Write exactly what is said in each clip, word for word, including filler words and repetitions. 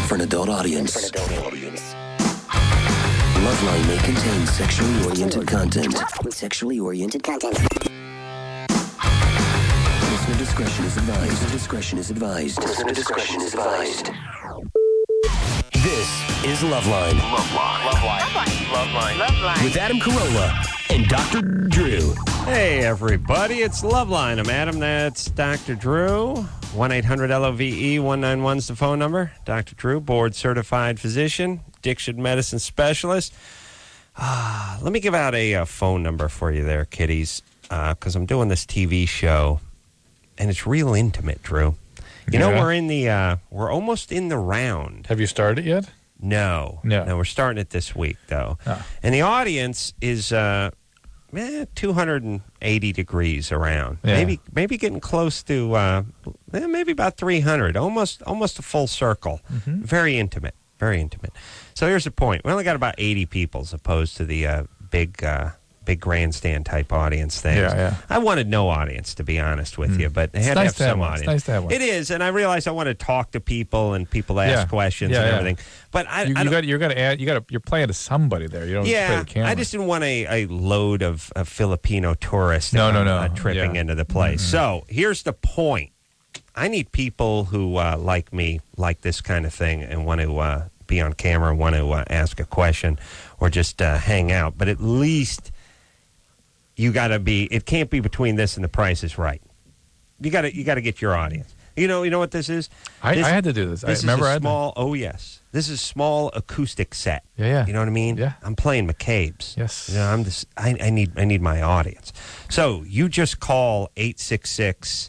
for an adult audience. For an adult audience. Loveline may contain sexually oriented content. Sexually oriented content. Listener discretion is advised. Listener discretion is advised. Listener discretion is advised. This is Loveline. Loveline. Loveline. Loveline. Loveline. With Adam Carolla and Doctor Drew. Hey, everybody. It's Loveline. I'm Adam. That's Doctor Drew. one eight hundred L O V E one nine one is the phone number. Doctor Drew, board-certified physician, addiction medicine specialist. Uh, let me give out a, a phone number for you there, kiddies, because uh, I'm doing this T V show, and it's real intimate, Drew. You yeah. know, we're in the, uh, we're almost in the round. Have you started yet? No. No. No, we're starting it this week, though. Oh. And the audience is uh, eh, two hundred eighty degrees around. Yeah. Maybe maybe getting close to, uh, eh, maybe about three hundred. Almost, almost a full circle. Mm-hmm. Very intimate. Very intimate. So here's the point. We only got about eighty people as opposed to the uh, big... Uh, big grandstand type audience things. Yeah, yeah. I wanted no audience, to be honest with mm. you, but it it's had nice to have some have audience. It's nice to have one. It is, and I realized I want to talk to people and people ask yeah. questions yeah, and yeah. everything. But I, you, I you got you got to add you got to you're playing to somebody there. You don't yeah, play the camera. I just didn't want a, a load of, of Filipino tourists. No, no, uh, no. Uh, tripping yeah. into the place. Mm-hmm. So here's the point. I need people who uh, like me, like this kind of thing, and want to uh, be on camera, want to uh, ask a question, or just uh, hang out. But at least. You got to be. It can't be between this and The Price is Right. You got to. You got to get your audience. You know. You know what this is. I, this, I had to do this. This I remember is a I had small. To... Oh yes. This is a small acoustic set. Yeah, yeah. You know what I mean? Yeah. I'm playing McCabe's. Yes. You know, I'm just. I, I need. I need my audience. So you just call eight six six,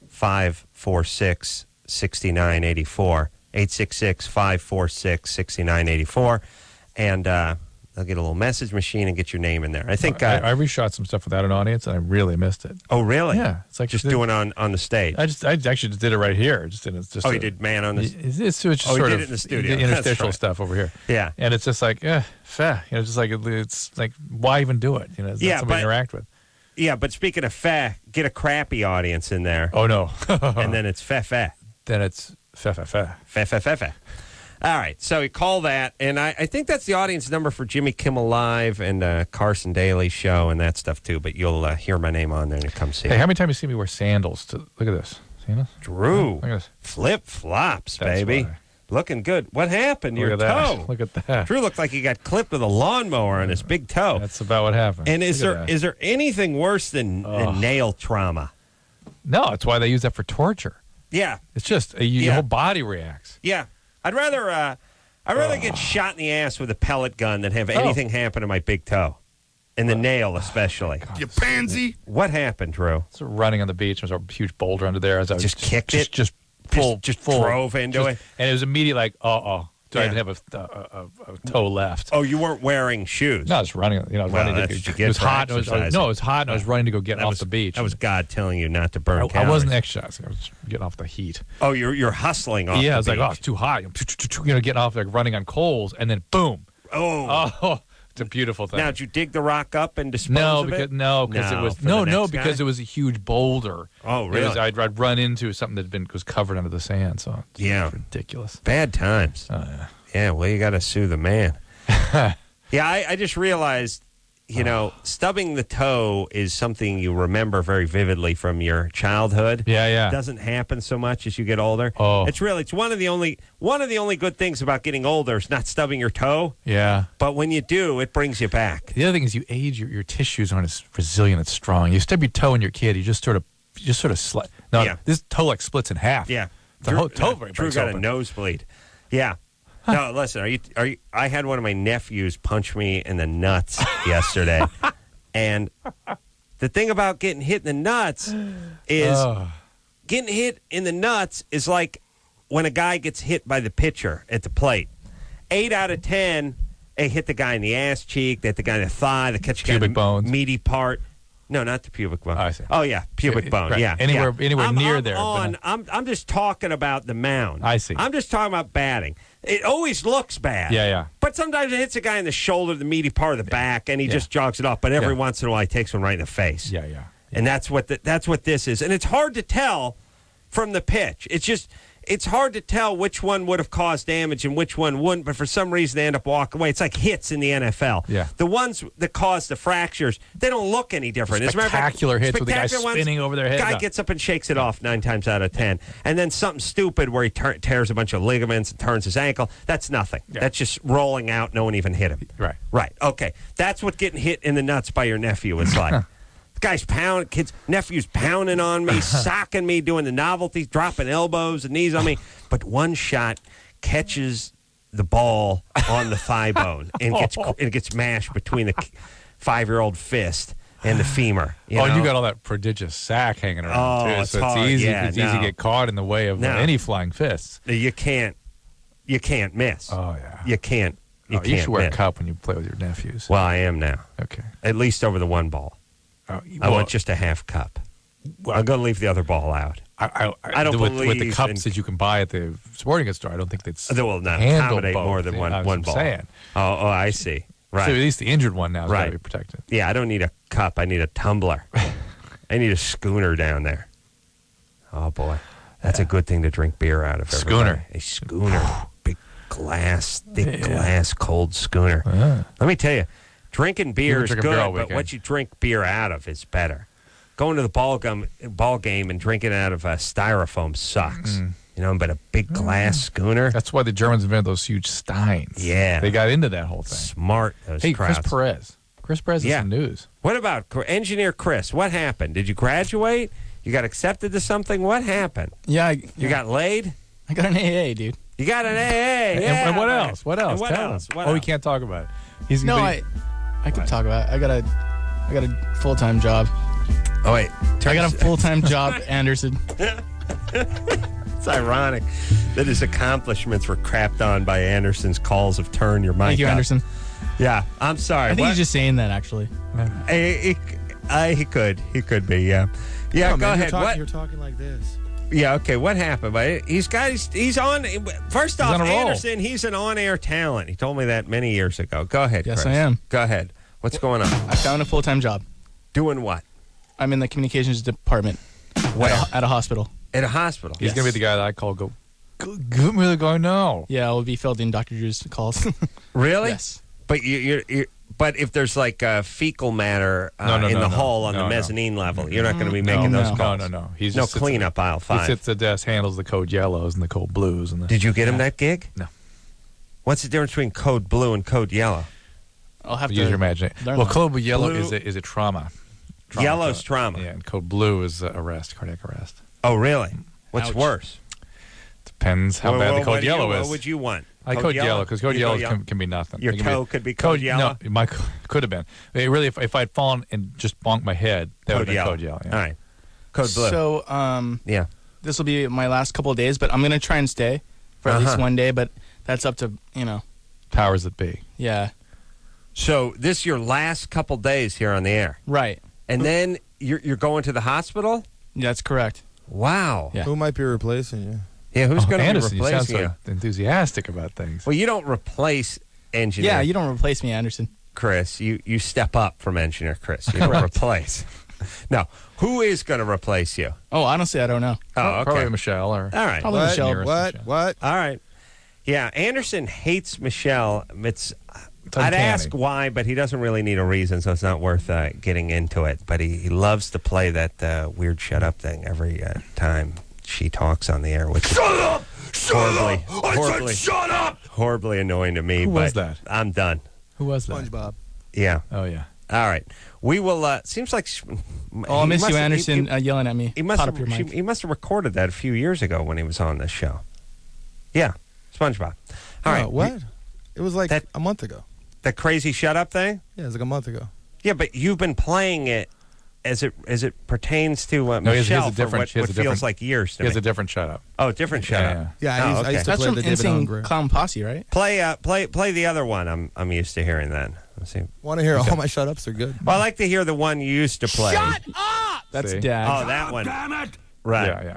five four six, six nine eight four. eight six six, five four six, six nine eight four, and. uh I'll get a little message machine and get your name in there. I think uh, I, I reshot some stuff without an audience, and I really missed it. Oh, really? Yeah, it's like just did, doing on, on the stage. I just I actually just did it right here. Just, it's just oh, a, you did man on the. It's, it's just oh, sort you of did it in the studio. The interstitial right. stuff over here. Yeah, and it's just like eh, feh. You know, just like it's like why even do it? You know, it's yeah, not somebody but, to interact with. Yeah, but speaking of feh, get a crappy audience in there. Oh no, and then it's feh feh. Then it's feh feh feh feh feh feh feh. All right, so you call that, and I, I think that's the audience number for Jimmy Kimmel Live and uh, Carson Daly Show and that stuff, too, but you'll uh, hear my name on there and come see Hey, it. how many times you see me wear sandals? To, look at this. See this? Drew, look at this. Flip-flops, That's baby. why. Looking good. What happened to Look your at toe? that. Look at that. Drew looked like he got clipped with a lawnmower on his big toe. That's about what happened. And is look there is there anything worse than, oh. than nail trauma? No, it's why they use that for torture. Yeah. It's just, uh, you, yeah. your whole body reacts. Yeah. I'd rather... Uh, I'd rather oh. get shot in the ass with a pellet gun than have anything oh. happen to my big toe. And the oh. nail, especially. Oh, you pansy. What happened, Drew? So running on the beach. There's a huge boulder under there. As I was just, just kicked just, it? Just full. Just, just full, drove into just, it? And it was immediate like, uh-oh. Do yeah. I even have a, a, a, a toe left? Oh, you weren't wearing shoes? No, I was running. You know, I was well, running that's to, what you get it was for hot. It was, no, it was hot, and I was running to go get that off was, the beach. That was God telling you not to burn I, calories. I wasn't exercising. I was getting off the heat. Oh, you're you're hustling off yeah, the I was beach. like, oh, it's too hot. You know, getting off, like running on coals, and then boom. Oh. Oh, it's a beautiful thing. Now, did you dig the rock up and dispose no, of because, it? No, because no, it was no, no, guy? because it was a huge boulder. Oh, really? It was, I'd, I'd run into something that had been was covered under the sand. So it's yeah, ridiculous. Bad times. Oh, yeah. Yeah, well, you got to sue the man. yeah, I, I just realized, you know, stubbing the toe is something you remember very vividly from your childhood. Yeah, yeah. It doesn't happen so much as you get older. Oh. It's really, it's one of the only, one of the only good things about getting older is not stubbing your toe. Yeah. But when you do, it brings you back. The other thing is you age, your, your tissues aren't as resilient and strong. You stub your toe when you're a kid, you just sort of, you just sort of sli- No, yeah. this toe like splits in half. Yeah. The Drew, whole toe uh, breaks Drew got open. a nosebleed. Yeah. No, listen. Are you? Are you? I had one of my nephews punch me in the nuts yesterday, and the thing about getting hit in the nuts is oh. getting hit in the nuts is like when a guy gets hit by the pitcher at the plate. Eight out of ten, they hit the guy in the ass cheek, they hit the guy in the thigh, they catch the pubic guy in the bones. meaty part. No, not the pubic bone. Oh, I see. Oh, yeah, pubic bone. Right. Yeah, Anywhere, yeah. anywhere I'm, near I'm there. On, but, I'm, I'm just talking about the mound. I see. I'm just talking about batting. It always looks bad. Yeah, yeah. But sometimes it hits a guy in the shoulder, the meaty part of the back, and he yeah. just jogs it off. But every yeah. once in a while, he takes one right in the face. Yeah, yeah. yeah. And that's what the, that's what this is. And it's hard to tell from the pitch. It's just it's hard to tell which one would have caused damage and which one wouldn't, but for some reason they end up walking away. It's like hits in the N F L. Yeah. The ones that cause the fractures, they don't look any different. As a matter of fact, Spectacular hits with the guy spectacular ones, spinning over their head. Guy No. gets up and shakes it off nine times out of ten. And then something stupid where he ter- tears a bunch of ligaments and turns his ankle. That's nothing. Yeah. That's just rolling out. No one even hit him. Right. Right. Okay. That's what getting hit in the nuts by your nephew is like. The guy's pounding, kids, nephew's pounding on me, socking me, doing the novelties, dropping elbows and knees on me. But one shot catches the ball on the thigh bone and gets it gets mashed between the five-year-old fist and the femur. You oh, know? you got all that prodigious sack hanging around Oh, too, it's so hard. it's easy. Yeah, it's no. easy to get caught in the way of uh, No. any flying fists. You can't, you can't miss. Oh yeah. You can't. You Oh, can't you should wear miss. a cup when you play with your nephews. Well, I am now. Okay. At least over the one ball. Oh, I well, want just a half cup. well, I'm going to leave the other ball out. I, I, I don't with, with the believe cups in- that you can buy at the sporting goods store. I don't think that's They will not handle accommodate both. more than Yeah, one, that's one what ball. I'm saying. Oh, oh, I see. Right. So at least the injured one now is got Right. to be protected. Yeah, I don't need a cup. I need a tumbler. I need a schooner down there. Oh, boy. That's a good thing to drink beer out of. everybody. Schooner. A schooner. Big glass, thick Yeah. glass, cold schooner. Ah. Let me tell you, drinking beer been is drinking good, beer all but weekend. what you drink beer out of is better. Going to the ball, gum, ball game and drinking out of a styrofoam sucks. You know, but a big glass schooner, That's why the Germans invented those huge steins. Yeah. They got into that whole thing. smart. Those Hey, crowds. Chris Perez. Chris Perez is Yeah. some news. What about Cr- engineer Chris? What happened? Did you graduate? You got accepted to something? What happened? Yeah, I, You yeah. got laid? I got an A A, dude. You got an A A? And- Yeah, and what man. else? What else? And what Tell else? us. What oh, we else? can't talk about it. He's No, but I, he- I could What? talk about it. I got a, I got a full time job. Oh wait, I got a full time job, Anderson. It's ironic that his accomplishments were crapped on by Anderson's calls of turn your mic Thank you, up. Anderson. Yeah, I'm sorry. I think What? he's just saying that actually. He, he, I, he could. He could be. Yeah. Yeah. No, go man, ahead. You're, talk- what? you're talking like this. Yeah. Okay. What happened? But he's got. He's, he's on. First off, on a roll. Anderson. He's an on-air talent. He told me that many years ago. Go ahead. Yes, Chris. I am. Go ahead. What's going on? I found a full time job. Doing what? I'm in the communications department Where? at a, at a hospital. At a hospital. He's Yes. going to be the guy that I call go, go give me the guy now. Yeah, I'll be fielding Doctor Drew's calls. Really? Yes. But you, you're, you're, but if there's like uh, fecal matter uh, No, no, in no, the no. hall on No, the no. mezzanine level, you're not going to be No, making no. those No, calls. no, no. He's no just sits at- cleanup aisle He five. sits at the desk, handles the code yellows and the code blues. And the, Did you get him that gig? No. What's the difference between code blue and code yellow? I'll have use to your imagination. learn Well, that. code yellow Blue- is a, is a trauma. trauma Yellow's code. trauma. Yeah, and code blue is uh, arrest, cardiac arrest. Oh, really? What's Ouch. worse? Depends how Well, bad well, the code what do you- yellow What is. would you want? I code yellow because code You yellow go can, can be nothing. Your It can toe be, could be code yellow? No, my co- could have been. It really, if, if I'd fallen and just bonked my head, that would Code have been yellow. code yellow. Yeah. All right. Code blue. So, um, yeah. this will be my last couple of days, but I'm gonna try and stay for at least Uh-huh. one day. But that's up to you know. Powers that be. Yeah. So this is your last couple days here on the air, Right. and then you're you're going to the hospital. That's correct. Wow. Yeah. Who might be replacing you? Yeah. Who's Oh, going to be Anderson, you sound replacing so you? enthusiastic about things. Well, you don't replace engineer. Yeah, you don't replace me, Anderson. Chris. You you step up from engineer Chris. You don't replace. No. Who is going to replace you? Oh, honestly, I don't know. Oh, okay. Probably Michelle or All right. Probably What? Michelle. Nearest What? Michelle. What? All right. Yeah, Anderson hates Michelle. It's, It's I'd uncanny. ask why, but he doesn't really need a reason, so it's not worth uh, getting into it. But he, he loves to play that uh, weird shut up thing every uh, time she talks on the air, which is up! horribly, horribly, shut up! horribly annoying to me. Who but was that? I'm done. Who was that? SpongeBob. Yeah. Oh yeah. All right. We will. Uh, seems like. sh- Oh, I he miss must you, have- Anderson, He, uh, yelling at me. he must Pot have. up your she- mic. he must have recorded that a few years ago when he was on this show. Yeah, SpongeBob. All right. No, what? It was like That- a month ago. The crazy shut up thing. Yeah, it was like a month ago. Yeah, but you've been playing it as it as it pertains to uh, No, he has- he has Michelle a different- for what, he has what a feels different- like years to He has me. a different shut up. oh, different shut Yeah, up. Yeah, Oh, I, used, I okay. used to That's play from the David Insane Allen Clown Posse, right? Play uh, play play the other one. I'm I'm used to hearing that. Let's see. Want to hear all my shut ups are good. Well, I like to hear the one you used to play. Shut up! That's See? Dag. Oh, that one. Damn it! Right. Yeah,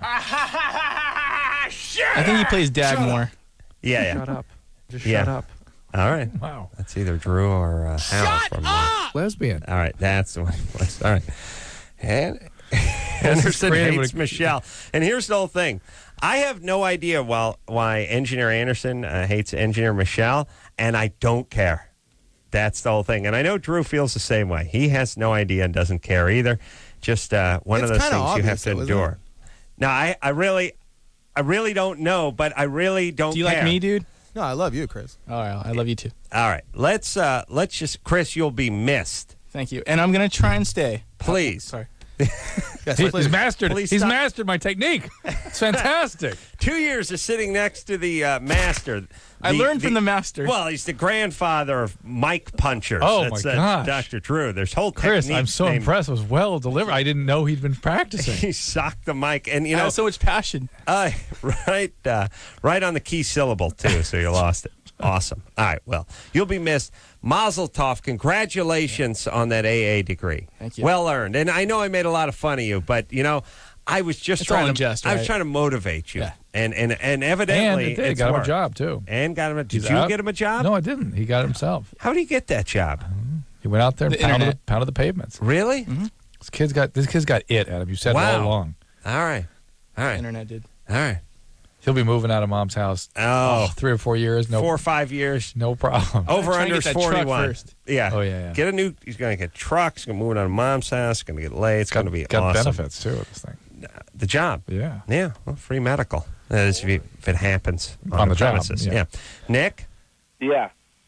yeah. Shut I think he plays Dag more. Yeah, yeah. Shut up. Just Yeah. shut up. All right. Wow. That's either Drew or uh, Hal Shut from. up! Lesbian. All right, that's the one. It was. All right. And Anderson creative hates with a- Michelle. And here's the whole thing. I have no idea why, why Engineer Anderson uh, hates Engineer Michelle, and I don't care. That's the whole thing. And I know Drew feels the same way. He has no idea and doesn't care either. Just uh, one It's of those kinda things you have obvious, to though, isn't endure. Now, I, I really... I really don't know, but I really don't Do you care. like me, dude? No, I love you, Chris. All right, I love you too. All right. Let's, uh, let's just... Chris, you'll be missed. Thank you. And I'm going to try and stay. Please. Sorry. Yes, He- please. he's mastered. Please He's stop. mastered my technique. It's fantastic. Two years of sitting next to the uh, master. I learned from the master. Well, he's the grandfather of Mike Punchers. Oh, That's, my uh, gosh. Doctor Drew. There's whole Chris, I'm techniques so named- impressed. It was well delivered. I didn't know he'd been practicing. He socked the mic, and you I know, have so much passion. uh, right, uh, right on the key syllable too. So you lost it. Awesome. All right. Well, you'll be missed. Mazel tov. Congratulations on that A A degree. Thank you. Well earned. And I know I made a lot of fun of you, but you know, I was just It's trying all in to. jest, I was right? trying to motivate you, Yeah. and and and And evidently, it did. it's Got him a worked. job, too. And got him a. Did He's you out. get him a job? No, I didn't. He got it himself. How did he get that job? He went out there and The pounded the, internet. pounded the pavements. Really? This kid's got this kid's got it, Adam. You said it Wow. all along. All right. All right. Internet did. All right. He'll be moving out of mom's house. Oh, three or four years. No, four or five years. no problem. Over trying to under get that truck forty-one. first. Yeah. Oh, yeah, yeah. Get a new. He's going to get trucks. He's going to move it out of mom's house. He's going to get laid. It's got going to be got awesome. benefits too. With this thing. The job. Yeah. Yeah. Well, free medical. That is if, you, if it happens on, On the job, premises. yeah. Nick, Yeah.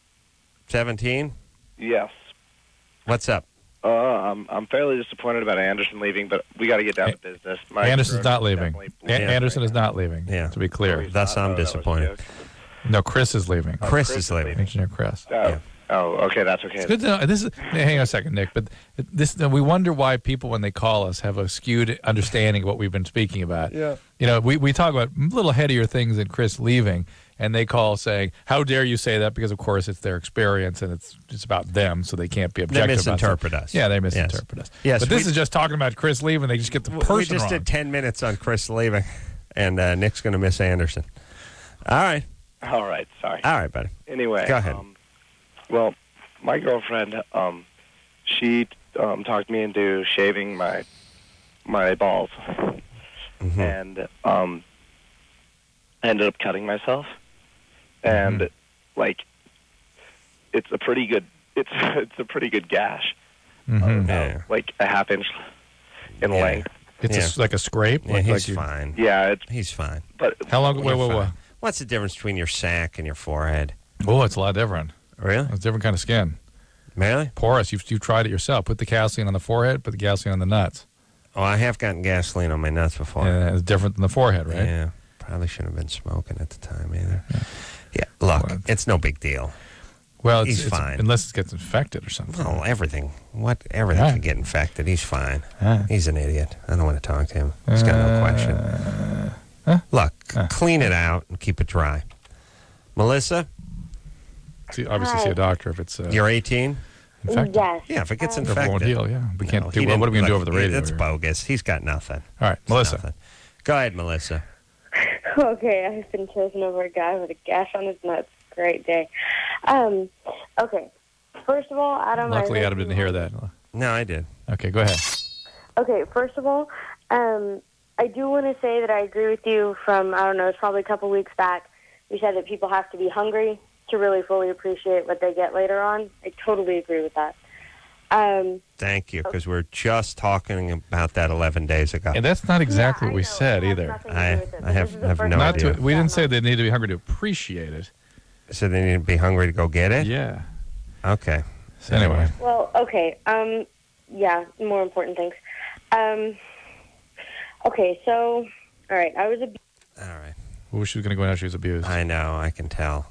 seventeen. Yes. What's up? Uh, I'm I'm fairly disappointed about Anderson leaving, but we got to get down to business. My Anderson's growth not is leaving. definitely A- bleeding Anderson right is now. not leaving. Yeah. To be No, clear. he's Thus not. I'm Oh, that was a disappointed. joke. No, Chris is leaving. Chris Chris is is leaving. Engineer Chris. Oh, Yeah. oh, okay, that's okay. It's good to know. This is. Hang on a second, Nick. But this, we wonder why people, when they call us, have a skewed understanding of what we've been speaking about. Yeah. You know, we, we talk about little headier things than Chris leaving, and they call saying, "How dare you say that?" Because of course it's their experience and it's it's about them, so they can't be They objective. misinterpret about us. it. Yeah, they Yes. misinterpret us. Yes, but this we- is just talking about Chris leaving. They just get the person we just wrong. did ten minutes on Chris leaving, and uh, Nick's going to miss Anderson. All right. All right, sorry. All right, buddy. Anyway, Go ahead. Um, well, my girlfriend, um, she um, talked me into shaving my my balls, Mhm. and um, I ended up cutting myself, and Mm-hmm. Mhm. like, it's a pretty good it's it's a pretty good gash, Mhm. uh, Yeah. like a half inch in Yeah. length. It's Yeah. a s like a scrape. Yeah, like, he's like you- fine. Yeah, it's He's fine. but How long? You're Wait, wait, fine. wait. What's the difference between your sack and your forehead? Oh, it's a lot different. Really? It's a different kind of skin. Really? Porous. You've, you've tried it yourself. Put the gasoline on the forehead. Put the gasoline on the nuts. Oh, I have gotten gasoline on my nuts before. And it's different than the forehead, right? Yeah. Probably shouldn't have been smoking at the time either. Yeah. Look, Well, it's no big deal. Well, it's, He's it's- fine. unless it gets infected or something. Well, everything. What? Everything Yeah. can get infected. He's fine. Yeah. He's an idiot. I don't want to talk to him. He's got no question. Uh, huh? Look, Huh. clean it out and keep it dry. Melissa, See, obviously, see a doctor if it's uh, you're eighteen? infected. Yes. Yeah, if it gets Um, Everyone infected. deal, yeah. We can't No, do he what, what are we didn't- going to do look, over the radio? It's here? bogus. He's got nothing. All right, It's Melissa. nothing. Go ahead, Melissa. Okay, I've been chosen over a guy with a gash on his nuts. Great day. Um, okay, first of all, Adam. I Luckily, heard Adam you- didn't hear that. No, I did. Okay, go ahead. Okay, first of all, um, I do want to say that I agree with you from, I don't know, it's probably a couple weeks back. You said that people have to be hungry to really fully appreciate what they get later on. I totally agree with that. Um, Thank you, because we're just talking about that eleven days ago. And that's not exactly yeah, what we I know, said it has either. nothing to do I- with it, I but have- this is the have first no time Not idea. to, we Yeah, didn't say no. they need to be hungry to appreciate it. So they need to be hungry to go get it? Yeah. Okay. So anyway, Well, okay. Um, yeah, more important things. Um, okay, so, all right, I was a All right. well, she was going to go in after she was abused. I know. I can tell.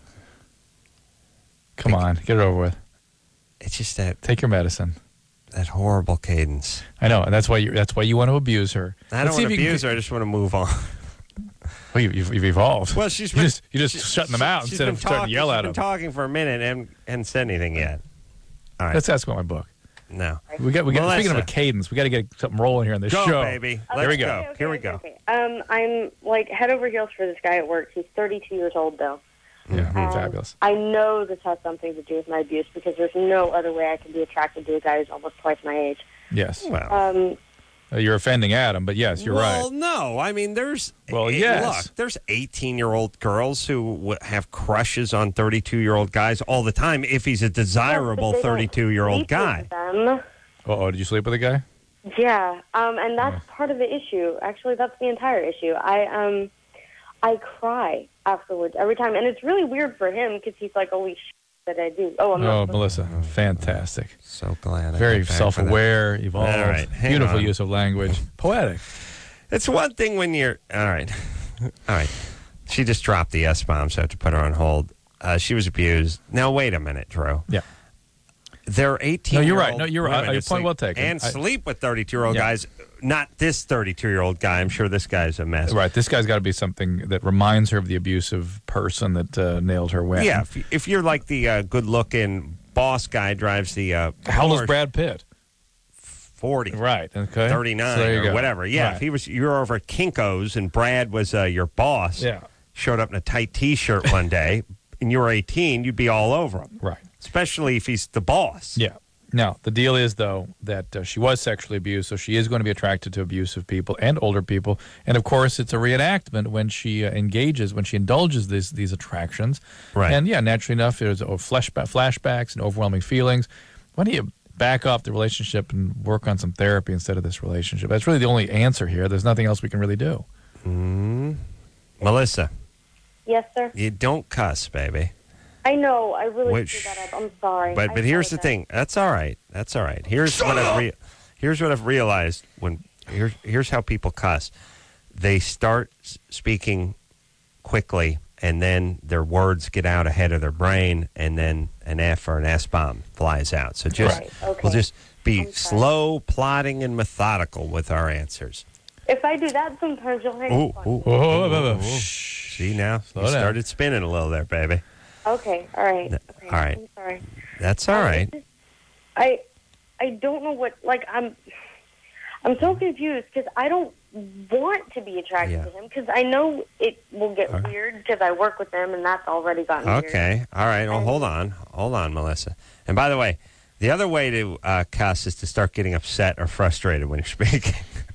Come on, get it over with. It's just that Take your medicine. that horrible cadence. I know, and that's why you that's why you want to abuse her. I Let's don't see want to if you can- abuse her. I just want to move on. Well, you, you've, you've evolved. Well, she's you been, just you just she- shutting them out she's instead been of starting talking- to yell she's at been them. talking for a minute and hadn't said anything yet. All right. Let's ask about my book. No. We got we got speaking of a Melissa. cadence, we got to get something rolling here on this Go, show. baby. Okay, Let's we go. go. okay, Here we okay, go. okay. Um, I'm like head over heels for this guy at work. He's thirty-two years old, though. Yeah, Um, fabulous. I know this has something to do with my abuse because there's no other way I can be attracted to a guy who's almost twice my age. Yes. Well, Um, Uh, you're offending Adam, but yes, you're well, right. no. I mean, there's Well, eh, yes. Look, there's eighteen-year-old girls who w- have crushes on thirty-two-year-old guys all the time. If he's a desirable thirty-two-year-old guy. Uh oh, did you sleep with a guy? Yeah, um, and that's part of the issue. Actually, that's the entire issue. I um, I cry afterwards every time, and it's really weird for him because he's like, "Holy shit, that I do." Oh, I'm Oh, not. Melissa, fantastic. So glad. I Very got back self-aware, for evolved, All right, hang beautiful on. use of language, poetic. that. It's one thing when you're all right. All right. She just dropped the S bomb, so I have to put her on hold. Uh, she was abused. Now wait a minute, Drew. Yeah. There are eighteen. No, you're right. No, you're right. Your point well taken. And I- sleep with thirty-two-year-old Yeah. guys. Not this thirty-two-year-old guy. I'm sure this guy's a mess. Right, this guy's got to be something that reminds her of the abusive person that uh, nailed her win. Yeah, if, if you're like the uh, good-looking boss guy drives the uh, How old is Porsche, Brad Pitt? forty, Right, okay. thirty-nine, So there you or go. whatever. Yeah, Right. if he was, you were over at Kinko's and Brad was uh, your boss. Yeah. Showed up in a tight T-shirt one day, and you were eighteen, you'd be all over him. Right. Especially if he's the boss. Yeah. Now, the deal is, though, that uh, she was sexually abused, so she is going to be attracted to abusive people and older people. And, of course, it's a reenactment when she uh, engages, when she indulges these these attractions. Right. And, yeah, naturally enough, there's oh, flashba- flashbacks and overwhelming feelings. Why don't you back off the relationship and work on some therapy instead of this relationship? That's really the only answer here. There's nothing else we can really do. Mm. Melissa, Yes, sir. you don't cuss, baby. I know. I really Which- screwed that up. I'm sorry. But I but here's the apologize. thing. That's all right. That's all right. Here's what I've re- here's what I've realized when here's here's how people cuss. They start s- speaking quickly, and then their words get out ahead of their brain, and then an F or an S bomb flies out. So just Right, okay. we'll just be I'm sorry. slow, plodding, and methodical with our answers. If I do that, sometimes you'll hang Ooh, up on ooh, me. Whoa, whoa, whoa, whoa. ooh. Shh. See now, Slow you down. started spinning a little there, baby. Okay, all right. Okay, all right. I'm sorry. That's all right. I I don't know what like I'm I'm so confused because I don't want to be attracted Yeah. to him because I know it will get All right. weird because I work with him and that's already gotten weird. Okay. All right. Well, hold on. Hold on, Melissa. And by the way, the other way to uh, cuss is to start getting upset or frustrated when you're speaking.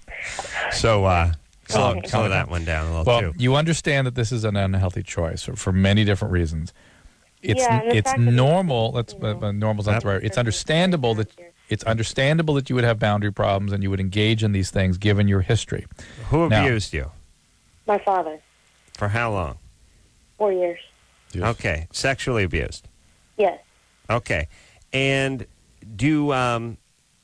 so uh, slow, Okay. slow that one down a little, Well, too. you understand that this is an unhealthy choice for, for many different reasons. It's Yeah, and the it's fact that it's, normal. Let's you know, uh, normal's not the right. It's Yep. understandable that it's understandable that you would have boundary problems and you would engage in these things given your history. Who now- abused you? My father, For how long? four years. Okay. Sexually abused. Yes. Okay. And do um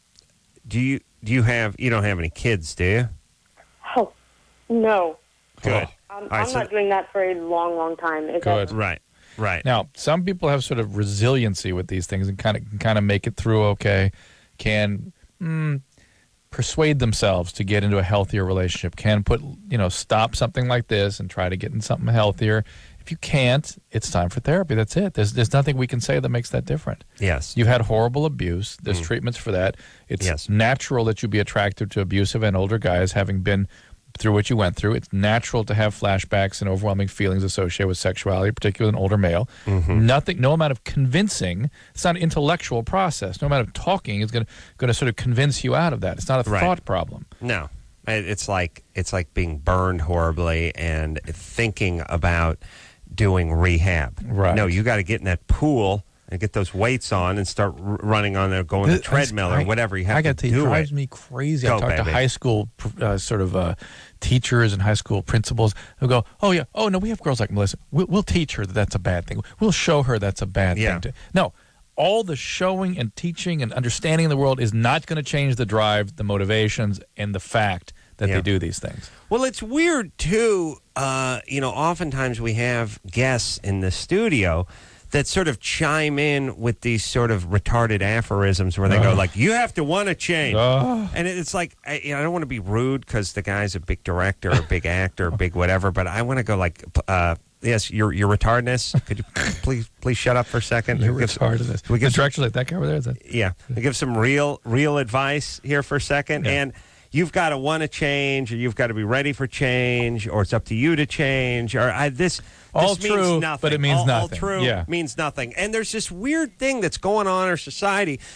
do you do you have you don't have any kids, do you? Oh, no. Good. I'm, All right, I'm so- not doing that for a long, long time. Is Good. that- Right. Right. Now, some people have sort of resiliency with these things and kind of can kind of make it through okay, can mm, persuade themselves to get into a healthier relationship, can put, you know, stop something like this and try to get in something healthier. If you can't, it's time for therapy. That's it. There's there's nothing we can say that makes that different. Yes. You've had horrible abuse. There's treatments for that. It's Yes. natural that you be attracted to abusive and older guys, having been through what you went through. It's natural to have flashbacks and overwhelming feelings associated with sexuality, particularly an older male. Mm-hmm. Nothing, no amount of convincing. It's not an intellectual process. No amount of talking is going to going to sort of convince you out of that. It's not a Right. thought problem. No, It- it's like it's like being burned horribly and thinking about doing rehab. Right. No, you got to get in that pool and get those weights on and start r- running on there, going the Th- treadmill I- or whatever you have I to got to tell you, do. it drives it. me crazy. Go, I talk to baby. high school uh, sort of uh, teachers and high school principals who go, "Oh yeah, oh no, we have girls like Melissa. We'll, we'll teach her that that's a bad thing. We'll show her that's a bad Yeah. thing." To, no, all the showing and teaching and understanding in the world is not going to change the drive, the motivations, and the fact that Yeah. they do these things. Well, it's weird too. Uh, you know, oftentimes we have guests in the studio that sort of chime in with these sort of retarded aphorisms where they go Ugh. like, "You have to want to change," Ugh. and it's like I, you know, I don't want to be rude because the guy's a big director, a big actor, a big whatever, but I want to go like, uh, "Yes, your your retardness. Could you please please shut up for a second? You're Give some- retarded. This. we The give some- director's like that guy over there. Is that? yeah, give some real real advice here for a second, Yeah. and you've got to want to change, or you've got to be ready for change, or it's up to you to change, or I, this. All this means true, nothing. but it means all, nothing. All true Yeah. means nothing, and there's this weird thing that's going on in our society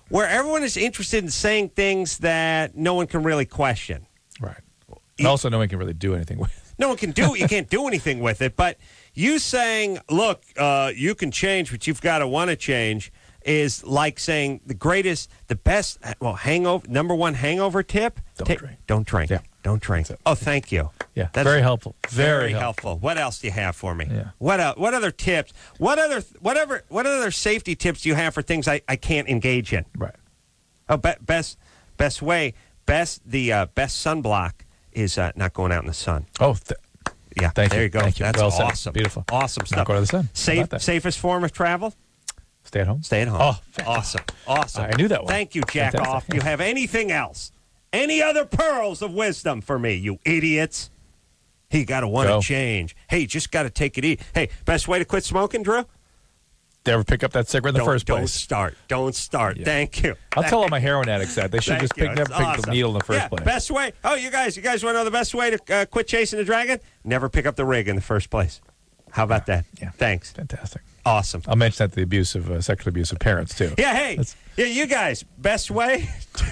where everyone is interested in saying things that no one can really question. Right. And also, no one can really do anything with it. No one can do it. You can't do anything with it. But you saying, look, uh, you can change, but you've got to want to change, is like saying the greatest, the best, well, hangover, number one hangover tip. Don't ta- drink. Don't drink. Yeah. Don't drink. Oh, thank you. Yeah, That's very helpful. Very, Very helpful. helpful. What else do you have for me? Yeah. What else? What other tips? What other whatever what other safety tips do you have for things I, I can't engage in? Right. Oh, be, best best way best the uh, best sunblock is uh, not going out in the sun. Oh, th- Yeah, Thank there you. you go. Thank you. That's Well said. awesome. Beautiful. Awesome stuff. Not go to the sun. How Safe, about that? safest form of travel? Stay at home. Stay at home. Oh, awesome. Awesome. I knew that one. Thank you, Jack Fantastic. Off. Do you have anything else? Any other pearls of wisdom for me, you idiots? Hey, you got to want Go. to change. Hey, you just got to take it easy. Hey, best way to quit smoking, Drew? Never pick up that cigarette in the don't, first don't place. start. Don't start. Yeah. Thank you. I'll tell all my heroin addicts that. They should Thank just you. pick, never It's pick the awesome. needle in the first yeah, place. Best way. Oh, you guys, you guys want to know the best way to uh, quit chasing the dragon? Never pick up the rig in the first place. How about that? Yeah. Thanks. Fantastic. Awesome. I'll mention that to the abusive, uh, sexually abusive parents, too. Yeah, hey, That's- yeah, you guys, best way,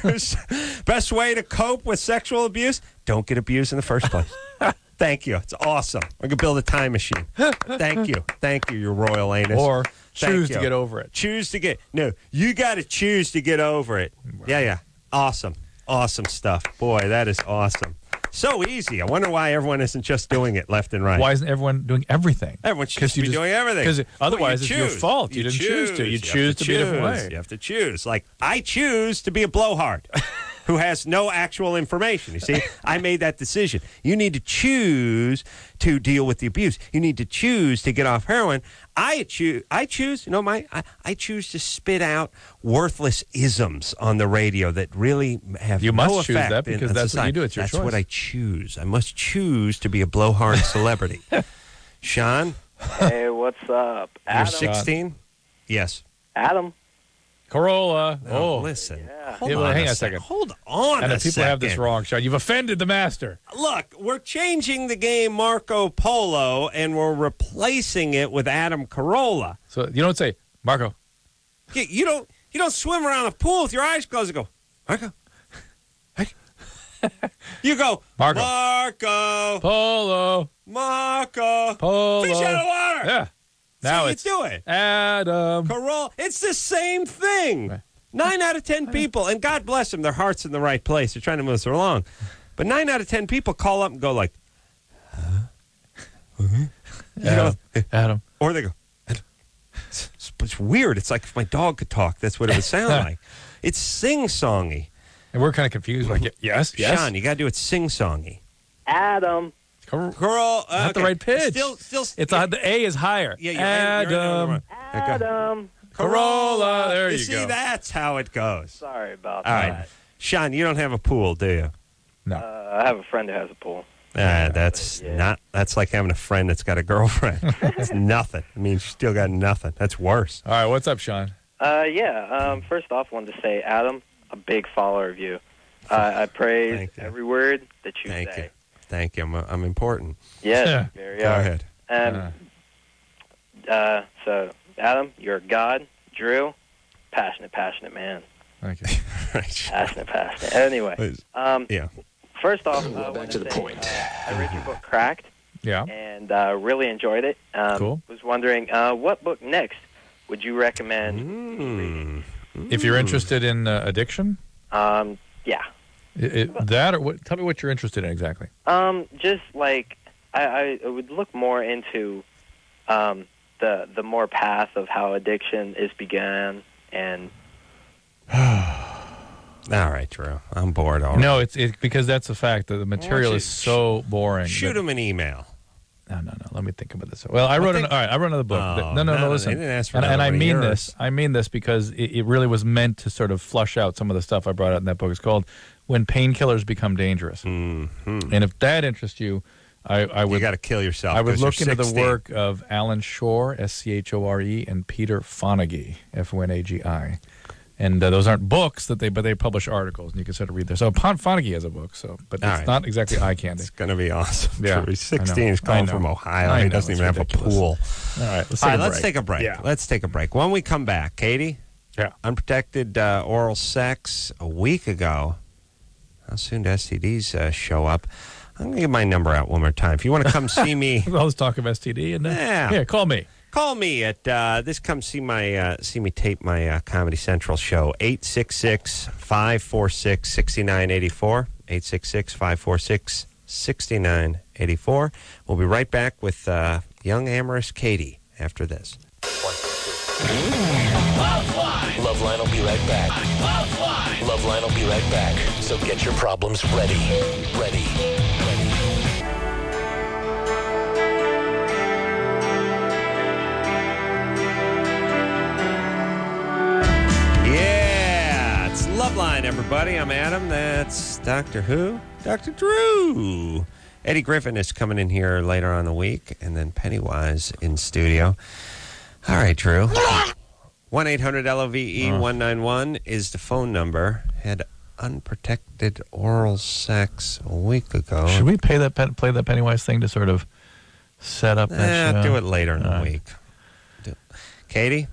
to, best way to cope with sexual abuse: don't get abused in the first place. Thank you. It's awesome. We can build a time machine. Thank you. Thank you, your royal anus. Or Thank choose to you. get over it. Choose to get no. You got to choose to get over it. Yeah, yeah. Awesome, awesome stuff. Boy, that is awesome. So easy. I wonder why everyone isn't just doing it left and right. Why isn't everyone doing everything? Everyone should 'Cause just you be just- doing everything. 'cause Well, otherwise you it's your choose. fault. You didn't choose to. You have choose to be a different choose. way. You have to choose. Like, I choose to be a blowhard who has no actual information. You see, I made that decision. You need to choose to deal with the abuse. You need to choose to get off heroin. I choose. I choose. You know, my I, I choose to spit out worthless isms on the radio that really have You no must choose effect that in- because on that's what you society. do. It's your that's choice. what I choose. I must choose to be a blowhard celebrity. Sean, Hey, what's up? you're Adam. sixteen. Yes. Adam. Corolla. Oh, Oh. listen. Yeah. Hold Yeah, well, on hang a on a second. second. Hold on And a if people second. have this wrong, Sean, you've offended the master. Look, we're changing the game Marco Polo, and we're replacing it with Adam Carolla. So you don't say, Marco. You, you don't you don't swim around a pool with your eyes closed and go, Marco. You go, Marco. Marco. Polo. Marco. Polo. Fish out of water. Yeah. Now See, it's you do it. Adam. Carolla. It's the same thing. Right. Nine out of ten people, and God bless them, their heart's in the right place. They're trying to move us along. But nine out of ten people call up and go like, you know, Adam. Adam. or they go, it's, it's weird. It's like if my dog could talk, that's what it would sound like. It's sing-songy. And we're kind of confused. Like, yes, yes. Sean, you got to do it sing-songy. Adam. Cor- Girl, uh, Not the okay. right pitch. Still, still, It's a, the A is higher. yeah, you're in- you're in the Adam. wrong- Okay. Adam. Corolla. There you see, go. that's how it goes. Sorry about All that. right. Sean, you don't have a pool, do you? No. Uh, I have a friend who has a pool. Uh, that's Yeah. not. That's like having a friend that's got a girlfriend. It's nothing. I mean, she's still got nothing. That's worse. All right, what's up, Sean? Uh, yeah. Um, first off, wanted to say, Adam, a big follower of you. Uh, I praise Thank you. every word that you Thank say. you. Thank you. I'm, I'm important. Yes, Yeah. very Go are. ahead. Um, uh, so, Adam, you're God. Drew, passionate, passionate man. Thank you. Passionate, passionate. Anyway, Please. um, Yeah. first off, uh, back to the say, point. Uh, I read your book, Cracked, Yeah. and uh, really enjoyed it. Um, Cool. Was wondering, uh, what book next would you recommend? Mm. If you're interested in uh, addiction, Um, yeah. it, it, that or what? Tell me what you're interested in exactly. Um, just like I, I would look more into um, the the more path of how addiction is began, and All right, Drew. I'm bored already. No, it's it, because that's a fact that the material you is so boring. Shoot that- him an email. No, no, no. Let me think about this. Well, I Well, wrote an, think- all right. I wrote another book. Oh, no, no, no, no. no, Listen, they didn't ask for and, and another I one of mean yours. this. I mean this because it, it really was meant to sort of flush out some of the stuff I brought out in that book. It's called "When Painkillers Become Dangerous." Mm-hmm. And if that interests you, I, I You would got to kill yourself. I would 'cause look you're into the sixteen. work of Alan Shore, S C H O R E, and Peter Fonagy, F O N A G I. And uh, those aren't books that they, but they publish articles, and you can sort of read there. So Pon Fonagy has a book, so but All it's right. not exactly eye candy. It's going to be awesome. Yeah, Drew. He's I know. sixteen. He's I calling know. from Ohio. I He know. doesn't It's even ridiculous. have a pool. All right, let's take All right, a let's break. take a break. Yeah. Let's take a break. When we come back, Katie, Yeah. Unprotected uh, oral sex a week ago. How soon do S T Ds uh, show up? I'm going to give my number out one more time. If you want to come see me. All this talk of S T D. And uh, Yeah. yeah, call me. Call me at uh, this. Come see my uh, see me tape my uh, Comedy Central show. eight six six, five four six, six nine eight four. eight six six, five four six, six nine eight four. We'll be right back with uh, young amorous Katie after this. Loveline. Loveline will be right back. Loveline. Loveline will be right back. So get your problems ready. Ready. Ready. Yeah, it's Loveline, everybody. I'm Adam. That's Doctor Who? Doctor Drew. Eddie Griffin is coming in here later on in the week, and then Pennywise in studio. All right, Drew. one eight hundred L O V E one nine one is the phone number. Had unprotected oral sex a week ago. Should we pay that pen, play that Pennywise thing to sort of set up that Eh, show? do it later in the All right. week. Do- Katie?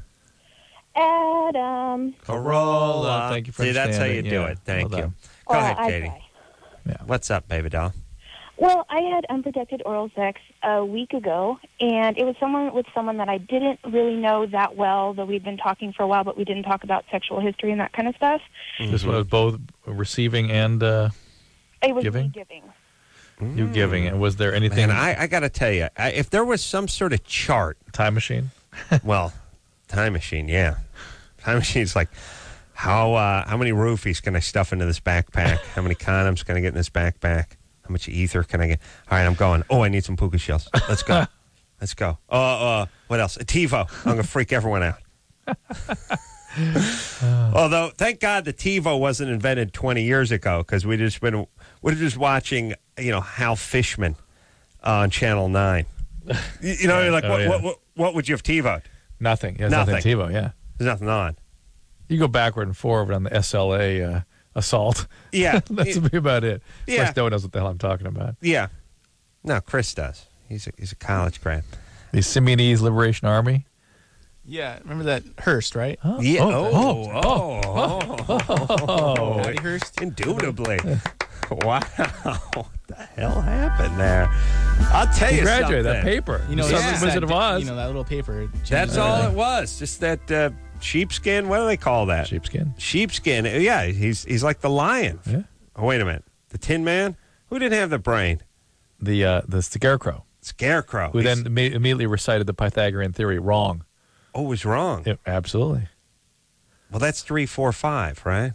Adam. Corolla. Thank you for See, that's how you understanding. do Yeah, it. Thank well you. done. Go Well, ahead, I Katie. try. What's up, baby doll? Well, I had unprotected oral sex a week ago, and it was someone with someone that I didn't really know that well, though we'd been talking for a while, but we didn't talk about sexual history and that kind of stuff. This was both receiving and uh, It was Giving? me giving. you giving. And was there anything? Man, I, I got to tell you, I, if there was some sort of chart, time machine? well, time machine, yeah. Time machine's like, how uh, how many roofies can I stuff into this backpack? How many condoms can I get in this backpack? How much ether can I get? All right, I'm going. Oh, I need some puka shells. Let's go. Let's go. Uh, uh, what else? A TiVo. I'm going to freak everyone out. Although, thank God the TiVo wasn't invented twenty years ago, because we'd just been we're just watching, you know, Hal Fishman on Channel nine. You, you know, like Oh, what, yeah. what, what what would you have TiVo'd? Nothing. Yes, Nothing. nothing. TiVo, yeah. There's nothing on. You go backward and forward on the S L A uh, assault. Yeah, That's it- about it. Of Yeah. course, no one knows what the hell I'm talking about. yeah. No, Chris does. He's a, he's a college grad. The Simeonese Liberation Army. Yeah, remember that Hearst, right? Oh, Yeah. oh, Oh, oh, oh, oh. Patty Hearst. Indubitably. Wow. What the hell happened there? I'll tell you Graduate that something. paper. You know, Southern yeah. it's Wizard that, of Oz. You know, that little paper. That's all it was. Just that uh, sheepskin. What do they call that? Sheepskin. Sheepskin. Yeah, he's he's like the lion. Yeah. Oh, wait a minute. The Tin Man? Who didn't have the brain? The uh, the Scarecrow, Scarecrow. who He's- then imme- immediately recited the Pythagorean theory wrong. Oh, was wrong. Yeah, absolutely. Well, that's three, four, five, right?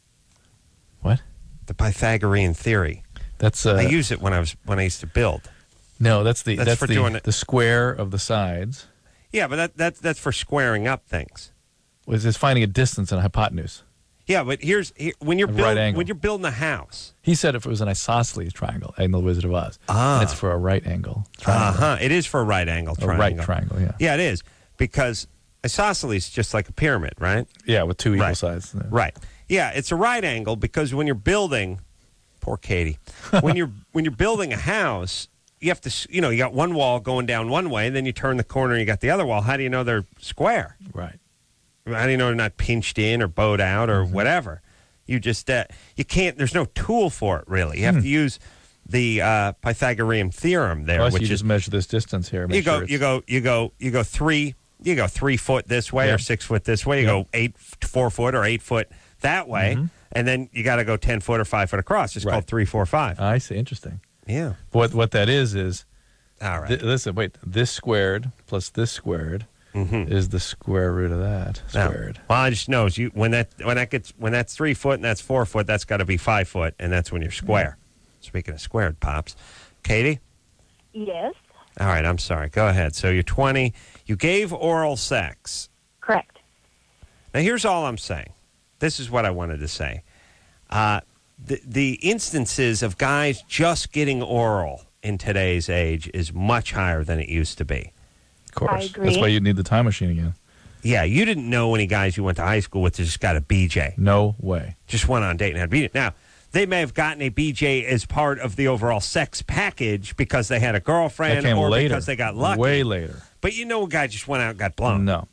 What? The Pythagorean theory. That's uh, I use it when I was when I used to build. no. That's the That's that's, for the, doing it- the square of the sides. Yeah, but that, that that's for squaring up things. Was is finding a distance and a hypotenuse. Yeah, but here's here, when you're A right building angle. when you're building a house. He said if it was an isosceles triangle in the Wizard of Oz, Ah. and it's for a right angle Uh triangle. huh. It is for a right angle A triangle. right triangle, yeah. Yeah, it is because isosceles is just like a pyramid, right? Yeah, with two equal Right. sides. Right. Yeah, it's a right angle because when you're building, poor Katie, when you're when you're building a house, you have to, s- you know, you got one wall going down one way, and then you turn the corner, and you got the other wall. How do you know they're square? Right. How do you know they're not pinched in or bowed out or whatever? You just uh, you can't. There's no tool for it really. You have to use the uh, Pythagorean theorem there, Well, so which you is just measure this distance here. Make you go sure it's- you go you go you go three you go three foot this way Yeah. or six foot this way. You Yeah. go eight four foot or eight foot that way, and then you got to go ten foot or five foot across. It's Right. called three four five. I see. Interesting. Yeah. What what that is is All right. th- listen. Wait. This squared plus this squared Mhm. is the square root of that Now, squared. well, I just knows you when that when that gets when that's three foot and that's four foot. That's got to be five foot, and that's when you're square. Speaking of squared, pops, Katie. Yes, All right. I'm sorry. Go ahead. So you're twenty. You gave oral sex. correct. Now, here's all I'm saying. This is what I wanted to say. Uh, the, the instances of guys just getting oral in today's age is much higher than it used to be. Of course. I agree. That's why you need the time machine again. Yeah, you didn't know any guys you went to high school with that just got a B J. No way. Just went on a date and had a B J. Now, they may have gotten a B J as part of the overall sex package because they had a That girlfriend came or later. because they got lucky. Way later. But you know a guy just went out and got blown. No.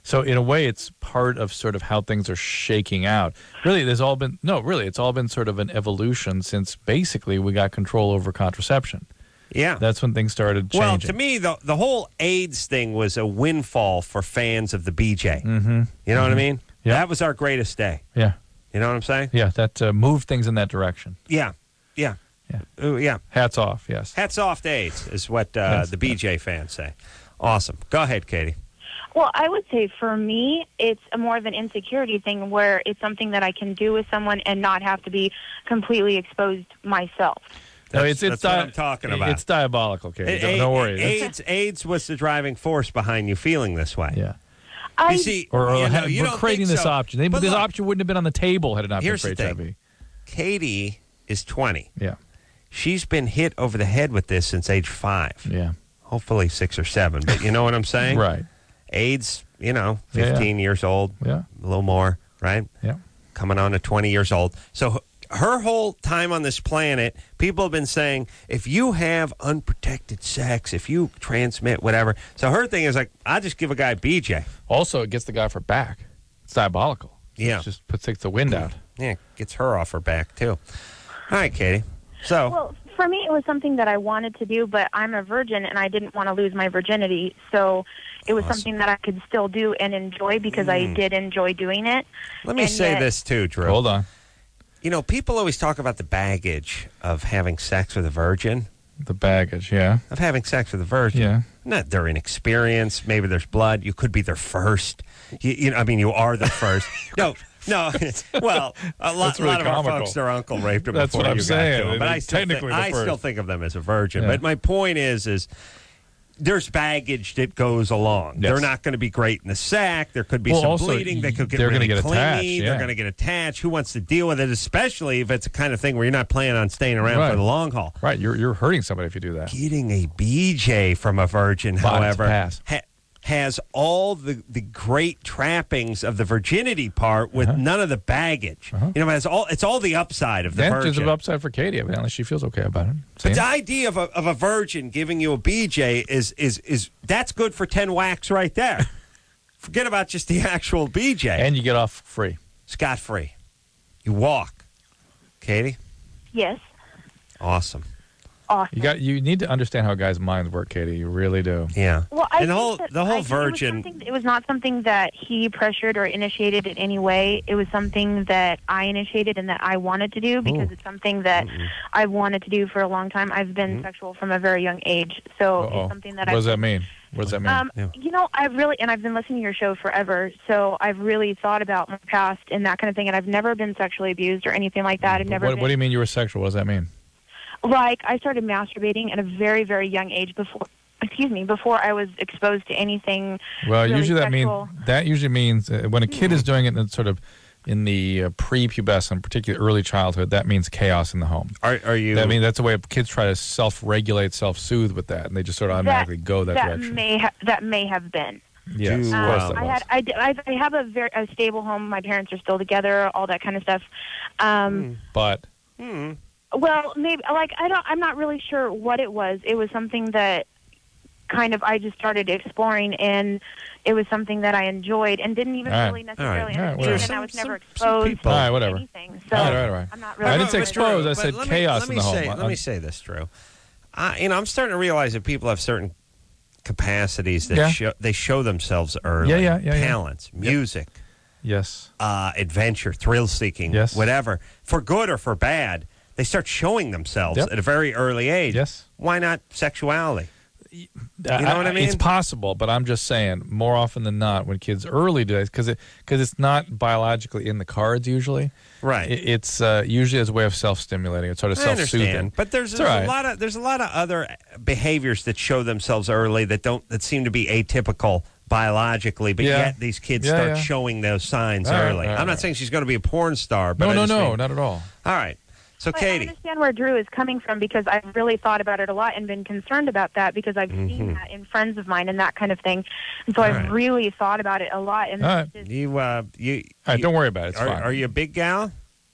So in a way, it's part of sort of how things are shaking out. Really, there's all been no, really, it's all been sort of an evolution since basically we got control over contraception. Yeah. That's when things started changing. Well, to me, the the whole AIDS thing was a windfall for fans of the B J. Mm-hmm. You know what I mean? Yeah. That was our greatest day. Yeah. You know what I'm saying? Yeah, that uh, moved things in that direction. Yeah. Yeah. Yeah. Ooh, yeah. Hats off, yes. Hats off to AIDS is what uh, Yes. the B J fans say. Awesome. Go ahead, Katie. Well, I would say for me, it's a more of an insecurity thing where it's something that I can do with someone and not have to be completely exposed myself. No, That's- it's it's that's what di- I'm talking about. It's diabolical, Katie. A- Don't, A- don't worry. That's- AIDS, AIDS was the driving force behind you feeling this way. yeah. I, You see, Or, or you know, ha- you we're don't creating think this so. option. They, But this look, option wouldn't have been on the table had it not here's been for the H I V. thing. Katie is twenty. Yeah. She's been hit over the head with this since age five. Yeah. Hopefully six or seven. But you know what I'm saying? Right. AIDS, you know, Yeah, yeah. fifteen years old, Yeah. a little more, right? Yeah. Coming on to twenty years old. So h- her whole time on this planet, people have been saying, if you have unprotected sex, if you transmit whatever. So her thing is like, I just give a guy B J. Also, it gets the guy for back. It's diabolical. Yeah. It just puts takes the wind out. Yeah, gets her off her back, too. All right, Katie. So, well, for me, it was something that I wanted to do, but I'm a virgin and I didn't want to lose my virginity. So it was Awesome. something that I could still do and enjoy because I did enjoy doing it. let me and say yet- this, too, Drew. Hold on. You know, people always talk about the baggage of having sex with a virgin, The baggage, yeah. of having sex with a virgin. Yeah. Not their inexperience. Maybe there's blood. You could be their first. You, you know, I mean, you are the first. no, no. Well, a lot, That's really a lot of our comical. folks, their uncle raped them That's before what I'm you got saying. to them. But They're I still, think, technically the I still first. think of them as a virgin. Yeah. But my point is, is there's baggage that goes along. Yes. They're not going to be great in the sack. There could be Well, some also, bleeding. They could get they're really gonna get clingy. attached, They're yeah. going to get attached. Who wants to deal with it, especially if it's the kind of thing where you're not planning on staying around Right. for the long haul? Right. You're you're hurting somebody if you do that. Getting a B J from a virgin, Fine, it's a however, pass. ha- has all the, the great trappings of the virginity part with Uh-huh. none of the baggage. Uh-huh. You know, it's all it's all the upside of the Then there's virgin. an upside for Katie. Evidently, she feels okay about it. But See? the idea of a, of a virgin giving you a B J is is is that's good for ten whacks right there. Forget about just the actual B J. And you get off free. Scot free. You walk. Katie, Yes. awesome. Awesome. You got. You need to understand how guys' minds work, Katie. You really do. Yeah. Well, I and the think whole that- the I whole think virgin. It was, something- it was not something that he pressured or initiated in any way. It was something that I initiated and that I wanted to do because Ooh. it's something that I've wanted to do for a long time. I've been sexual from a very young age, so Uh-oh. it's something that What I. does that mean? What does that mean? Um, Yeah. You know, I've really, and I've been listening to your show forever, so I've really thought about my past and that kind of thing, and I've never been sexually abused or anything like that. I've never what, been, what do you mean you were sexual? What does that mean? like, I started masturbating at a very, very young age before, excuse me, before I was exposed to anything. Well, really usually that sexual. means that usually means uh, when a kid is doing it in sort of in the uh, prepubescent, particularly early childhood, that means chaos in the home. Are are you? I mean, that's the way kids try to self-regulate, self-soothe with that, and they just sort of automatically go that, that direction. may ha- that may have been. Yes, Do, of Um, course Wow. that I was. had I, d- I, I have a very a stable home. My parents are still together. All that kind of stuff. Um, But Hmm. Well, maybe like I don't. I'm not really sure what it was. It was something that kind of I just started exploring, and it was something that I enjoyed and didn't even All right. really necessarily All right, understand. whatever. And I was Some- never some- some exposed people- to All right, whatever. anything. So All right, all right, all right. I'm not I really. didn't say But exposed. I Drew, said but let me- chaos let in me the home. say- I- Let me say this, Drew. I, you know, I'm starting to realize that people have certain capacities that Yeah. show, they show themselves early. Yeah, yeah, yeah, yeah. Talents, music, Yes. uh, adventure, thrill-seeking, Yes. whatever, for good or for bad. They start showing themselves Yep. at a very early age. Yes. Why not sexuality? You know what I mean? It's possible, but I'm just saying, more often than not, when kids early do it, because it, cause it's not biologically in the cards usually. Right. It, it's uh, usually as a way of self-stimulating. It's sort of I self-soothing. understand, but there's, It's there's all a right. lot of there's a lot of other behaviors that show themselves early that don't that seem to be atypical biologically, but Yeah. yet these kids Yeah, start yeah. showing those signs All right, early. all right, I'm not all right. saying she's going to be a porn star, but No, I no, just no, mean- not at all. all right. So, But I Katie, understand where Drew is coming from because I've really thought about it a lot and been concerned about that because I've Mm-hmm. seen that in friends of mine and that kind of thing. And so All I've right. really thought about it a lot. And All right. it's just, you uh, you, All right, you- don't worry about it. It's are, fine. are you a big gal?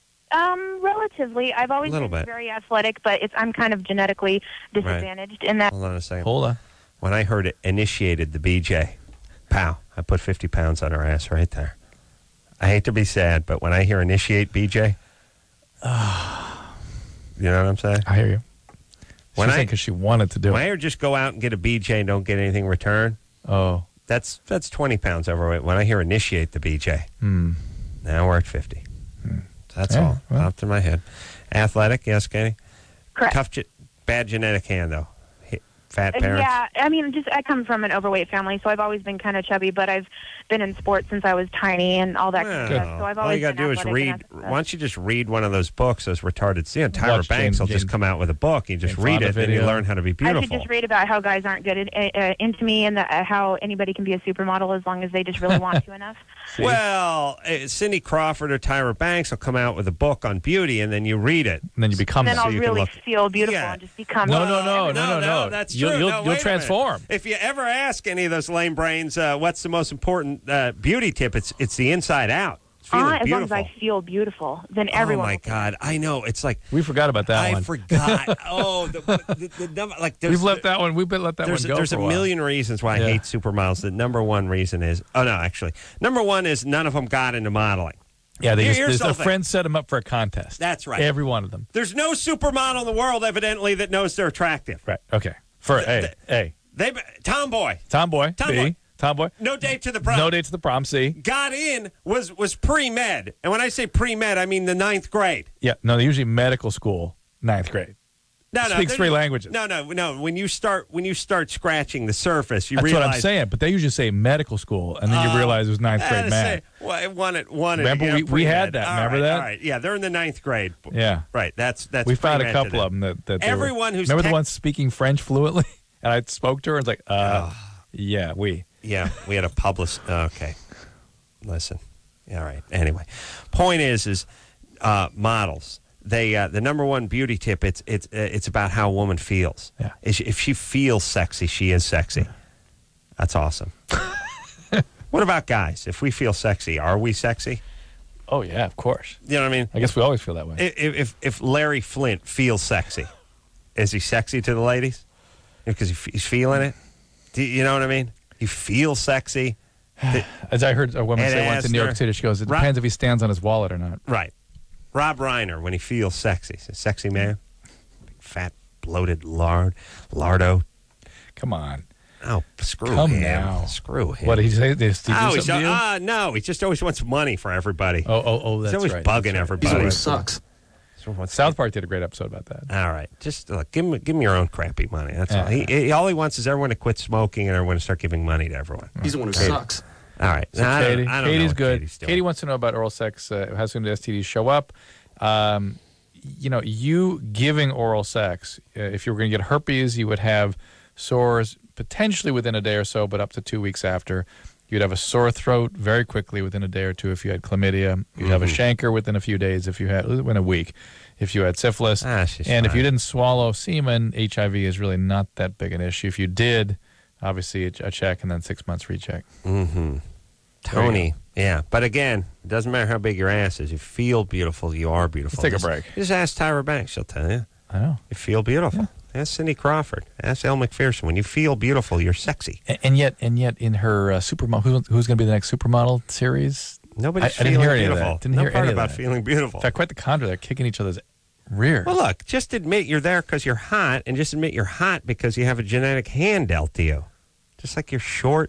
um, relatively, I've always A little been bit. very athletic, but it's I'm kind of genetically disadvantaged in that. Hold on a second. Hold on. When I heard it initiated the B J, Pow. I put fifty pounds on her ass right there. I hate to be sad, but when I hear initiate B J, you know what I'm saying? I hear you. When I because she wanted to do when it. I hear just go out and get a B J and don't get anything in return, Oh. that's that's twenty pounds overweight. When I hear initiate the B J, Hmm. now we're at fifty. That's Yeah, all. well. Popped in my head. Athletic, yes, Katie? Correct. Tough, ge- bad genetic hand, though. Hi- Fat parents. Yeah, I mean, just I come from an overweight family, so I've always been kind of chubby, but I've been in sports since I was tiny and all that kind of Well, stuff. So I've all always you got to been do is athletic read. and that Why stuff. don't you just read one of those books, those retarded? You know, Tyra Watch Banks Jane- will just Jane- come out with a book. You just Jane read Fonda it, and you video. learn how to be I beautiful. should just read about how guys aren't good at, uh, into me and the, uh, how anybody can be a supermodel as long as they just really want to enough. Well, uh, Cindy Crawford or Tyra Banks will come out with a book on beauty, and then you read it. And then you become Then that. I'll you can really look- feel beautiful Yeah. and just become. No, no, no, no, no, no. That's You'll- true. you'll- No, you'll wait a minute. transform. If you ever ask any of those lame brains, uh, what's the most important uh, beauty tip? It's it's the inside out. It's feeling Ah, as long as beautiful. I feel beautiful, then Oh everyone. my will feel God! I know. It's like We forgot about that I one. forgot. Oh, the, the, the number like there's, We've let that one. We've been let that there's one go there's for a a while. million reasons why Yeah. I hate supermodels. The number one reason is oh no, actually, number one is none of them got into modeling. Yeah, they Here- just, here's there's the their thing. friends set them up for a contest. That's right. Every one of them. There's no supermodel in the world, evidently, that knows they're attractive. Right. Okay. For The- hey, the- hey, They tomboy, tomboy, Tomboy. B, tomboy. no date to the prom. No date to the prom. C. Got in was was pre med, and when I say pre med, I mean the ninth grade. Yeah. No, they're usually medical school, ninth grade. No, no, Speaks there's- three languages. No, no, no. When you start when you start scratching the surface, you That's realize. what I'm saying. But they usually say medical school, and then you Oh, realize it was ninth I grade had to math. say, well, I wanted, wanted Remember, yeah, we- we pre-med. had that. All Remember right, that? All right, yeah, they're in the ninth grade. Yeah. Right. That's that's. We found a pre-med to couple of them that, that they Everyone were, who's remember tech- the one speaking French fluently, and I spoke to her and was like, uh, yeah, we. Yeah, we had a publicist. Okay, listen. All right. Anyway, point is, is uh, models. They uh, the number one beauty tip. It's it's uh, it's about how a woman feels. Yeah. If she, if she feels sexy, she is sexy. That's awesome. What about guys? If we feel sexy, are we sexy? Oh yeah, of course. You know what I mean? I guess we always feel that way. If if, if Larry Flint feels sexy, is he sexy to the ladies? Because he, he's feeling it. Do you know what I mean? He feels sexy. As I heard a woman Ed say once in New York Asner. City, she goes, "It Rob- depends if he stands on his wallet or not." Right. Rob Reiner, when he feels sexy. He's a sexy man. Big, fat, bloated lard. Lardo. Come on. Oh, screw Come him. now. Screw him. What did he say? Did he do oh, something he's, to you? uh, no, he just always wants money for everybody. oh, oh, oh, that's he's always right. bugging That's right. everybody. He's sucks. So what's- South Park did a great episode about that. All right, just look, give him give him your own crappy money. That's all. Yeah. He, he all he wants is everyone to quit smoking and everyone to start giving money to everyone. He's the one who Katie. sucks. All right, So Now, I don't- Katie, I don't know Katie's what good. Katie's doing. Katie wants to know about oral sex. Uh, how soon do S T Ds show up? Um, you know, you giving oral sex. Uh, if you were going to get herpes, you would have sores potentially within a day or so, but up to two weeks after. You'd have a sore throat very quickly within a day or two if you had chlamydia. You'd have a Mm-hmm. chancre within a few days if you had within a week if you had syphilis. Ah, she's and if fine. you didn't swallow semen, H I V is really not that big an issue. If you did, obviously a, a check and then six months recheck. Mm-hmm. Tony, yeah. But again, it doesn't matter how big your ass is. You feel beautiful, you are beautiful. Let's take a Just- break. Just ask Tyra Banks. She'll tell you. I know. You feel beautiful. Ask Cindy Crawford. Ask Elle McPherson. When you feel beautiful, you're sexy. And, and yet, and yet, in her uh, supermodel, who's, who's going to be the next supermodel series? Nobody's I- I didn't feeling hear any of beautiful. that. Didn't no hear part any of about that. feeling beautiful. In fact, quite the contrary. They're kicking each other's rears. Well, look, just admit you're there because you're hot, and just admit you're hot because you have a genetic hand dealt to you. Just like you're short.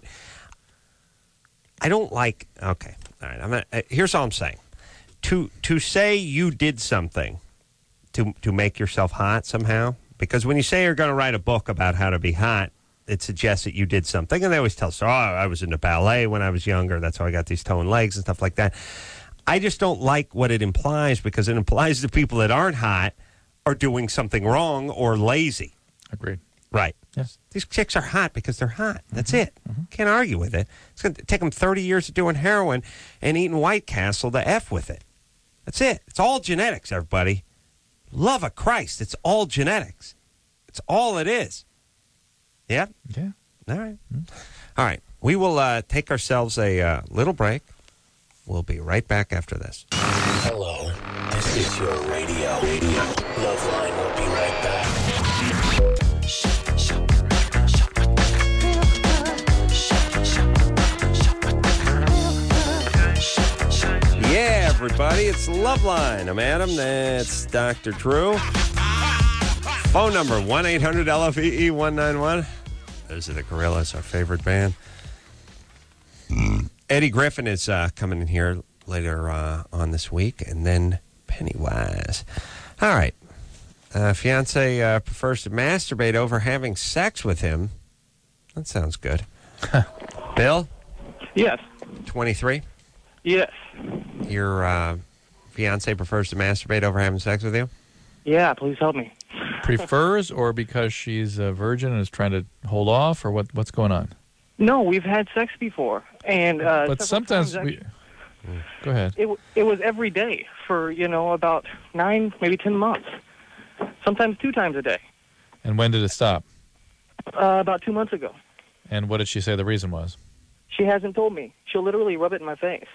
I don't like. Okay, all right. I'm gonna, uh, here's all I'm saying. To to say you did something to to make yourself hot somehow, because when you say you're going to write a book about how to be hot, it suggests that you did something, and they always tell us, "Oh, I was into ballet when I was younger. That's how I got these toned legs and stuff like that." I just don't like what it implies because it implies the people that aren't hot are doing something wrong or lazy. Agreed. Right. Yes. These chicks are hot because they're hot. That's it. Can't argue with it. It's going to take them thirty years of doing heroin and eating White Castle to F with it. That's it. It's all genetics, everybody. Love of Christ. It's all genetics. It's all it is. Yep. Yeah. All right. All right. We will uh, take ourselves a uh, little break. We'll be right back after this. Hello, this is your radio. Radio. Loveline will be right back. everybody. It's Loveline. I'm Adam. That's Doctor Drew. Phone number one eight hundred L O V E one nine one. Those are the Gorillas, our favorite band. Eddie Griffin is uh, coming in here later uh, on this week, and then Pennywise. All right. Uh, fiance uh, prefers to masturbate over having sex with him. That sounds good. Bill? Yes. twenty-three? Yes. Your uh, fiance prefers to masturbate over having sex with you? Yeah, please help me. Prefers, or because she's a virgin and is trying to hold off, or what? What's going on? No, we've had sex before, and uh, but several sometimes times we. I- Go ahead. It w- it was every day for you know about nine, maybe ten months. Sometimes two times a day. And when did it stop? Uh, about two months ago. And what did she say the reason was? She hasn't told me. She'll literally rub it in my face.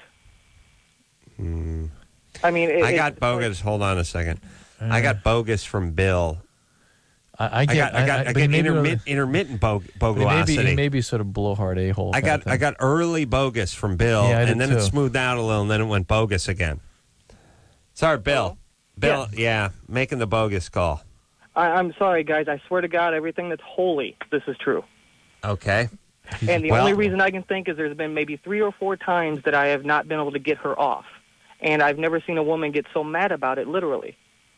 Hmm. I mean, it, I got it's bogus. Hold on a second. I got bogus from Bill. I, I get. got, I got, I but got maybe intermit, really- intermittent bog, but he may be- bogosity. he may be sort of blowhard a-hole. I kind got, of thing. I got early bogus from Bill, Yeah, I did and then too. it smoothed out a little, and then it went bogus again. Sorry, Bill. Bill, yeah, making the bogus call. I, I'm sorry, guys. I swear to God, everything that's holy, this is true. Okay. And the Well- only reason I can think is there's been maybe three or four times that I have not been able to get her off. And I've never seen a woman get so mad about it, literally.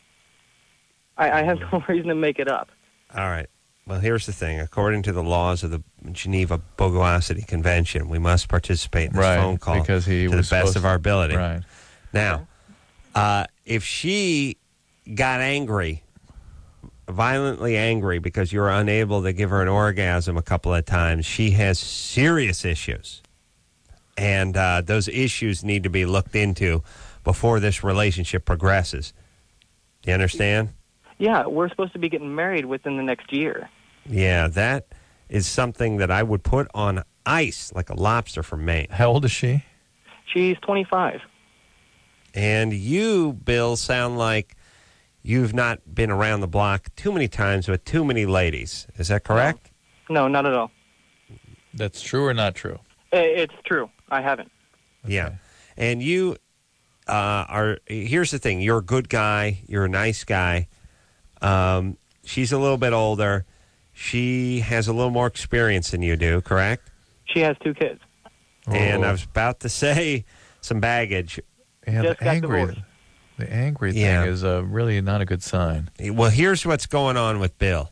I, I have no reason to make it up. All right. Well, here's the thing. According to the laws of the Geneva Bogosity Convention, we must participate in this Right, phone call because he to the was best supposed of our to- ability. right. Now, uh, if she got angry, violently angry, because you were unable to give her an orgasm a couple of times, she has serious issues. And uh, those issues need to be looked into before this relationship progresses. Do you understand? Yeah, we're supposed to be getting married within the next year. Yeah, that is something that I would put on ice like a lobster from Maine. How old is she? She's twenty-five. And you, Bill, sound like you've not been around the block too many times with too many ladies. Is that correct? No, not at all. That's true or not true? I- It's true. I haven't. Yeah. And you uh, are, here's the thing. You're a good guy. You're a nice guy. Um, she's a little bit older. She has a little more experience than you do, correct? She has two kids. And Oh. I was about to say some baggage. Yeah, Just the got angry, divorced. the angry thing Yeah. is uh, really not a good sign. Well, here's what's going on with Bill.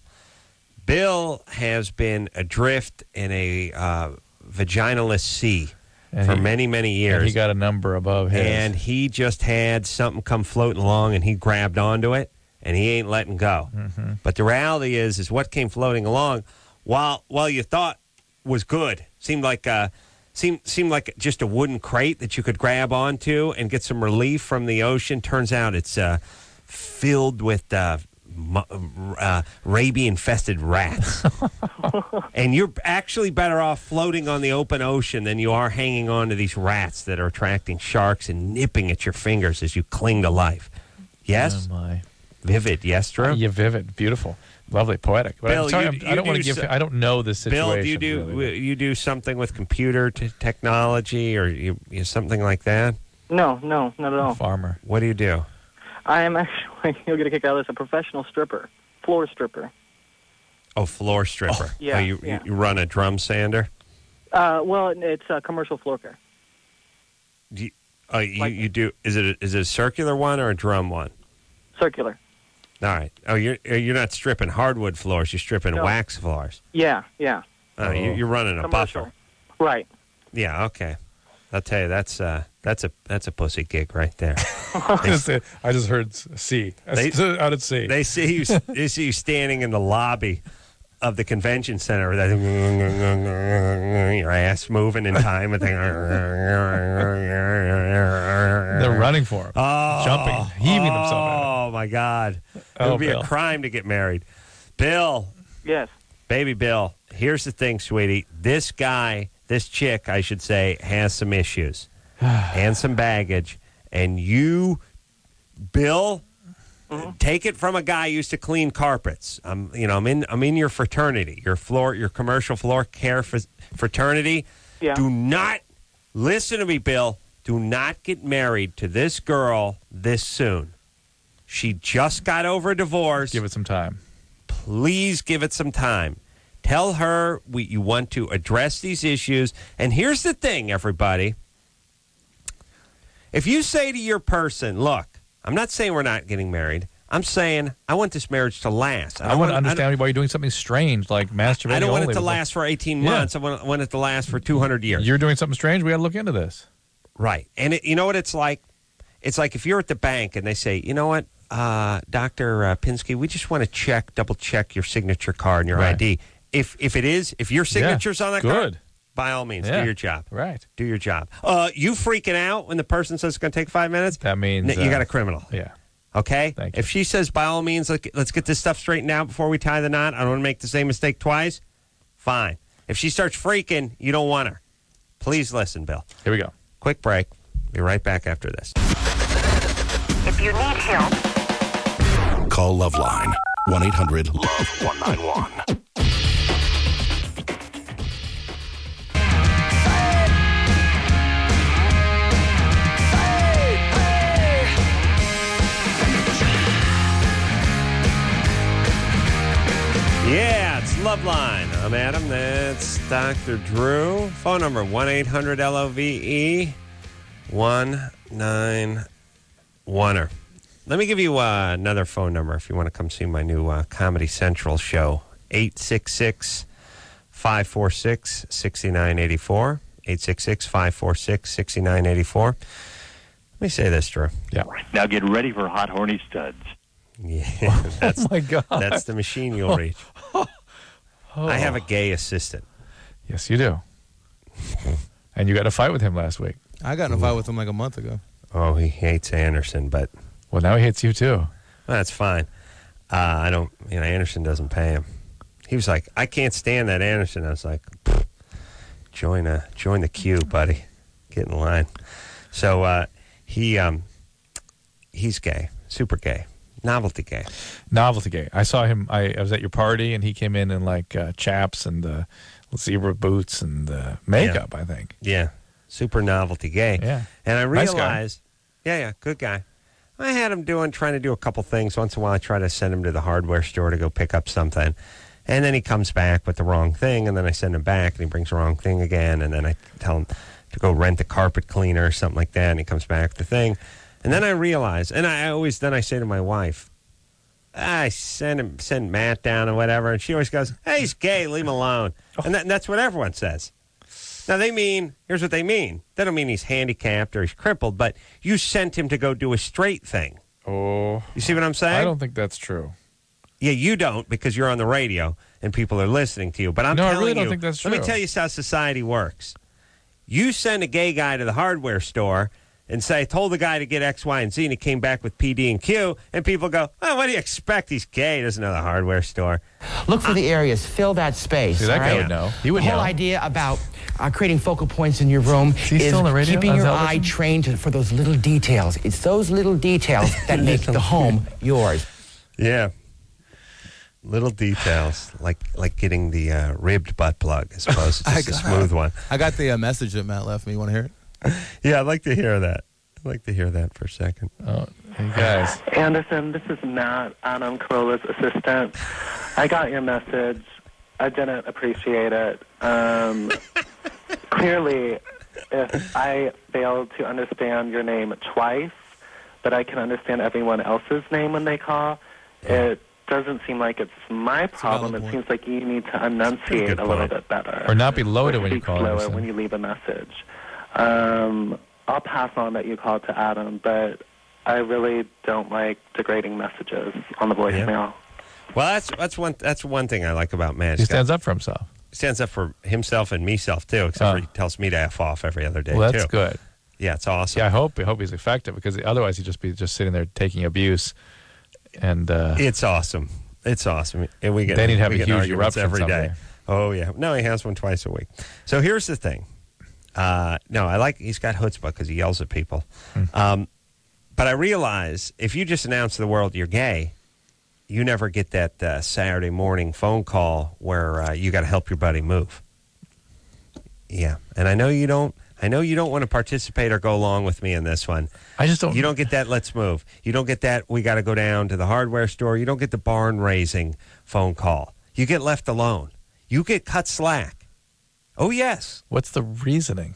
Bill has been adrift in a uh, vaginalist sea And for he- many, many years. And he got a number above his. And he just had something come floating along, and he grabbed onto it, and he ain't letting go. Mm-hmm. But the reality is, is what came floating along, while while you thought was good, seemed like uh, seemed seemed like just a wooden crate that you could grab onto and get some relief from the ocean. Turns out it's uh, filled with uh, mu- uh, rabies-infested rats. And you're actually better off floating on the open ocean than you are hanging on to these rats that are attracting sharks and nipping at your fingers as you cling to life. Yes? Oh, my. Vivid, yes, Drew? Yeah, vivid, beautiful, lovely, poetic. But Bill, I'm sorry, you- I'm- you I don't want do to give. so- I don't know this situation. Bill, do you do really. you do something with computer t- technology or you, you something like that? No, no, not at all. Farmer. What do you do? I am actually, you'll get a kick out of this, a professional stripper, floor stripper. Oh, floor stripper. yeah, Oh, you, yeah. you run a drum sander? Uh, well, it's a commercial floor care. Do you, oh, you, Like- you do. Is it a, is it a circular one or a drum one? Circular. All right. Oh, you're you're not stripping hardwood floors. You're stripping No. wax floors. Yeah, yeah. Oh, you, you're running a Commercial. buffer. Right. Yeah. Okay. I'll tell you that's uh that's a that's a pussy gig right there. I just, I just heard C. They- How did C? They see you. They see you standing in the lobby of the convention center with that your ass moving in time with the. They're running for him, Oh, jumping, heaving themselves at him. Oh my God! It Oh, would be Bill. a crime to get married. Bill, Yes. baby Bill, here's the thing, sweetie. This guy, this chick, I should say, has some issues and some baggage, and you, Bill. Take it from a guy who used to clean carpets. I'm, you know, I'm in, I'm in your fraternity, your floor, your commercial floor care f- fraternity. Yeah. Do not listen to me, Bill. Do not get married to this girl this soon. She just got over a divorce. Give it some time. Please give it some time. Tell her we, you want to address these issues. And here's the thing, everybody. If you say to your person, look, I'm not saying we're not getting married. I'm saying I want this marriage to last. I, I want to understand why you're doing something strange like masturbating. I don't want only. it to last for eighteen months. Yeah. I want, I want it to last for two hundred years. You're doing something strange. We got to look into this. Right. And it, you know what it's like? It's like if you're at the bank and they say, you know what, uh, Doctor Uh, Pinsky, we just want to check, double check your signature card and your right. I D. If if it is, if your signature's yeah, on that good. card, by all means, yeah. do your job. Right. Do your job. Uh, you freaking out when the person says it's going to take five minutes? That means you uh, got a criminal. Yeah. Okay? Thank you. If she says, by all means, let's get, let's get this stuff straightened out before we tie the knot, I don't want to make the same mistake twice, fine. If she starts freaking, you don't want her. Please listen, Bill. Here we go. Quick break. Be right back after this. If you need help, call Loveline. one eight hundred love one nine one. Yeah, it's Loveline. I'm Adam. That's Doctor Drew. Phone number one eight hundred L O V E one nine one. Let me give you uh, another phone number if you want to come see my new uh, Comedy Central show. eight six six, five four six, six nine eight four. eight six six, five four six, six nine eight four. Let me say this, Drew. Yeah. Now get ready for hot, horny studs. Yeah, that's, oh my God. That's the machine you'll reach. Oh. I have a gay assistant. Yes, you do. And you got in a fight with him last week. I got in a fight with him like a month ago. Oh, he hates Anderson, but... Well, now he hates you, too. Well, that's fine. Uh, I don't... You know, Anderson doesn't pay him. He was like, I can't stand that Anderson. I was like, join, a, join the queue, buddy. Get in line. So, uh, he um, he's gay. Super gay. Novelty gay. Novelty gay. I saw him. I, I was at your party, and he came in in like uh, chaps and uh, zebra boots and uh, makeup. Yeah. I think. Yeah, super novelty gay. Yeah, and I nice realized, guy. yeah, yeah, good guy. I had him doing, trying to do a couple things. Once in a while, I try to send him to the hardware store to go pick up something, and then he comes back with the wrong thing, and then I send him back, and he brings the wrong thing again, and then I tell him to go rent a carpet cleaner or something like that, and he comes back with the thing. And then I realize, and I always, then I say to my wife, I send him, send Matt down or whatever, and she always goes, hey, he's gay, leave him alone. And, that, and that's what everyone says. Now, they mean, here's what they mean. They don't mean he's handicapped or he's crippled, but you sent him to go do a straight thing. Oh. You see what I'm saying? I don't think that's true. Yeah, you don't because you're on the radio and people are listening to you. But I'm no, telling I really don't you, think that's true. Let me tell you how society works. You send a gay guy to the hardware store and say, told the guy to get X, Y, and Z, and he came back with P, D, and Q, and people go, oh, what do you expect? He's gay. He doesn't know the hardware store. Look for the areas. Fill that space. See, that all guy right? would know. He would The whole know. idea about uh, creating focal points in your room Is he is still on the radio? keeping On your television? eye trained to, for those little details. It's those little details that make the home yours. Yeah. Little details, like like getting the uh, ribbed butt plug as opposed to just a smooth one. I got the uh, message that Matt left me. You want to hear it? Yeah, I'd like to hear that. I'd like to hear that for a second. Oh, hey guys. Anderson, this is Matt, Adam Carolla's assistant. I got your message. I didn't appreciate it. Um, clearly, if I failed to understand your name twice, but I can understand everyone else's name when they call, it doesn't seem like it's my problem. It seems like you need to enunciate a little bit better. Or not be loaded or when you speak call slower Anderson. when you leave a message. Um, I'll pass on that you called to Adam, but I really don't like degrading messages on the voicemail. Yeah. Well, that's that's one that's one thing I like about Matt. He stands up for himself. He stands up for himself and meself too. Except Oh. for he tells me to f off every other day. Well, that's too. good. Yeah, it's awesome. Yeah, I hope I hope he's effective because otherwise he'd just be just sitting there taking abuse, and uh, It's awesome. It's awesome. And we get Then he'd have we a get huge arguments eruption every day. someday. Oh yeah. No, he has one twice a week. So here's the thing. Uh, no, I like he's got chutzpah because he yells at people. Hmm. Um, but I realize if you just announce to the world you're gay, you never get that uh, Saturday morning phone call where uh, you got to help your buddy move. Yeah, and I know you don't. I know you don't want to participate or go along with me in this one. I just don't. You don't get that, let's move. You don't get that, we got to go down to the hardware store. You don't get the barn raising phone call. You get left alone. You get cut slack. Oh, yes. What's the reasoning?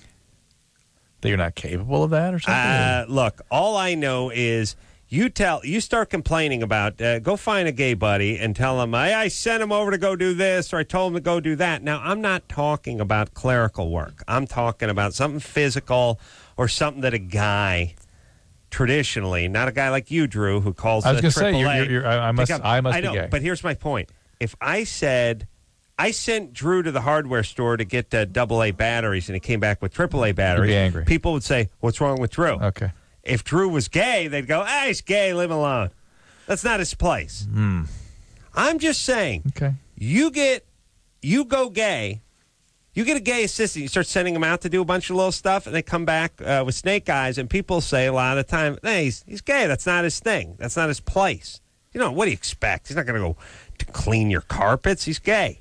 That you're not capable of that or something? Uh, look, all I know is you tell, you start complaining about, uh, go find a gay buddy and tell him, I, I sent him over to go do this or I told him to go do that. Now, I'm not talking about clerical work. I'm talking about something physical or something that a guy traditionally, not a guy like you, Drew, who calls I was the going to say, triple A. you're, you're, I, I must, Because- I must I know, be gay. but here's my point. If I said, I sent Drew to the hardware store to get uh, double A batteries and he came back with triple A batteries, You'd be angry. people would say, what's wrong with Drew? Okay. If Drew was gay, they'd go, ah, he's gay, leave him alone. That's not his place. Mm. I'm just saying, Okay. you get, you go gay, you get a gay assistant, you start sending them out to do a bunch of little stuff, and they come back uh, with snake eyes, and people say a lot of the time, hey, he's, he's gay, that's not his thing, that's not his place. You know, what do you expect? He's not going to go to clean your carpets, he's gay.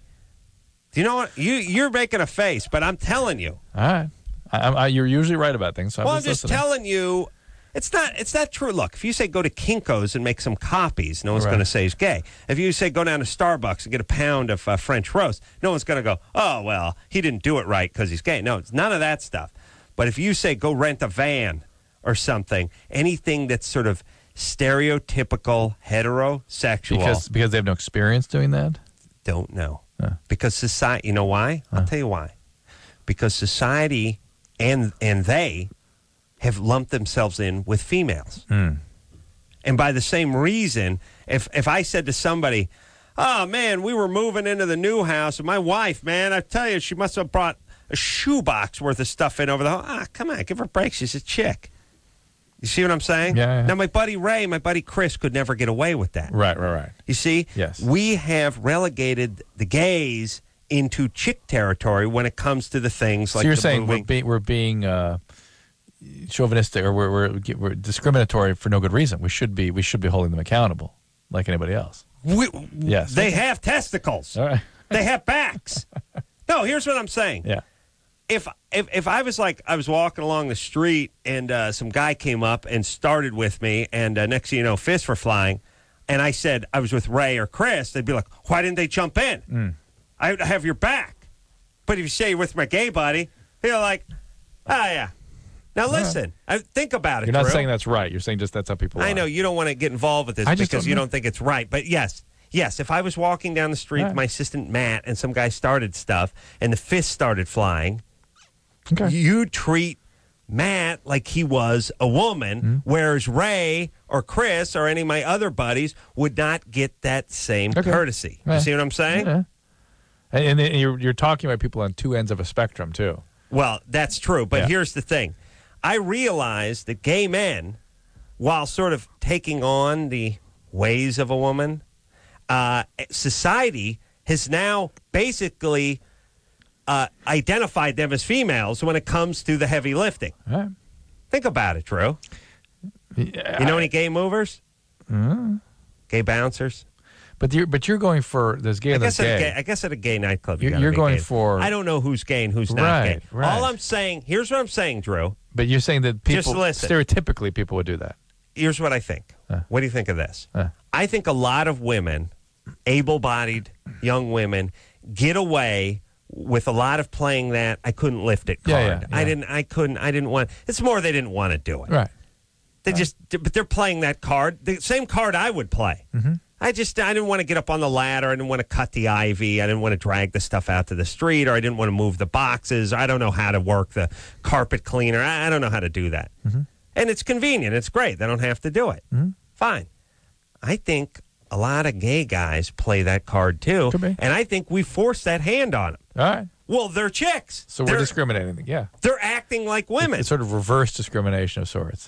Do you know what? You, you're making a face, but I'm telling you. All right. I, I, you're usually right about things. So I'm well, just I'm just listening. telling you, it's not it's not true. Look, if you say go to Kinko's and make some copies, no one's Right. going to say he's gay. If you say go down to Starbucks and get a pound of uh, French roast, no one's going to go, oh, well, he didn't do it right because he's gay. No, it's none of that stuff. But if you say go rent a van or something, anything that's sort of stereotypical heterosexual. Because, because they have no experience doing that? Don't know. Huh. Because society, you know why? I'll Huh. tell you why. Because society and and they have lumped themselves in with females. Mm. And by the same reason, if if I said to somebody, oh, man, we were moving into the new house, and my wife, man, I tell you, she must have brought a shoebox worth of stuff in over the house. Ah, come on, give her a break. She's a chick. You see what I'm saying? Yeah, yeah. Now, my buddy Ray, my buddy Chris could never get away with that. Right, right, right. You see? Yes. We have relegated the gays into chick territory when it comes to the things So like you're the saying moving. we're, be, we're being uh, chauvinistic, or we're, we're we're discriminatory for no good reason. We should be we should be holding them accountable like anybody else. We, Yes. They have testicles. All right. They have backs. No, here's what I'm saying. Yeah. If, if if I was like, I was walking along the street and uh, some guy came up and started with me, and uh, next thing you know, fists were flying, and I said I was with Ray or Chris, they'd be like, why didn't they jump in? Mm. I have your back. But if you say you're with my gay buddy, you're like, ah, yeah. Now listen, I, think about it, You're not Drew. saying that's right. You're saying just that's how people are. I know you don't want to get involved with this I just because don't you know. don't think it's right. But yes, yes, if I was walking down the street Right. with my assistant Matt and some guy started stuff and the fists started flying, Okay. you treat Matt like he was a woman, Mm-hmm. whereas Ray or Chris or any of my other buddies would not get that same Okay. courtesy. Yeah. You see what I'm saying? Yeah. And, and you're, you're talking about people on two ends of a spectrum, too. Well, that's true. But Yeah. here's the thing. I realize that gay men, while sort of taking on the ways of a woman, uh, society has now basically uh, identified them as females when it comes to the heavy lifting. All right. Think about it, Drew. Yeah, You know any gay movers? Mm. Gay bouncers? But you're but you're going for there's gay I and there's guess, at a gay. gay, I guess at a gay nightclub, you You're- gotta you're be going gay. for- I don't know who's gay and who's not Right, gay. right. All I'm saying, here's what I'm saying, Drew. But you're saying that people Just listen. stereotypically people would do that. Here's what I think. Uh. What do you think of this? Uh. I think a lot of women, able-bodied young women, get away with a lot of playing that I couldn't lift it Yeah, card. yeah, I yeah. didn't. I couldn't. I didn't want. It's more they didn't want to do it. Right. They just. But they're playing that card, the same card I would play. Mhm. I just. I didn't want to get up on the ladder. I didn't want to cut the ivy. I didn't want to drag the stuff out to the street, or I didn't want to move the boxes. I don't know how to work the carpet cleaner. I, I don't know how to do that. Mm-hmm. And it's convenient. It's great. They don't have to do it. Mm-hmm. Fine. I think a lot of gay guys play that card too, Could be. and I think we force that hand on them. All right. Well, they're chicks. So they're, we're discriminating. Yeah. They're acting like women. It's sort of reverse discrimination of sorts.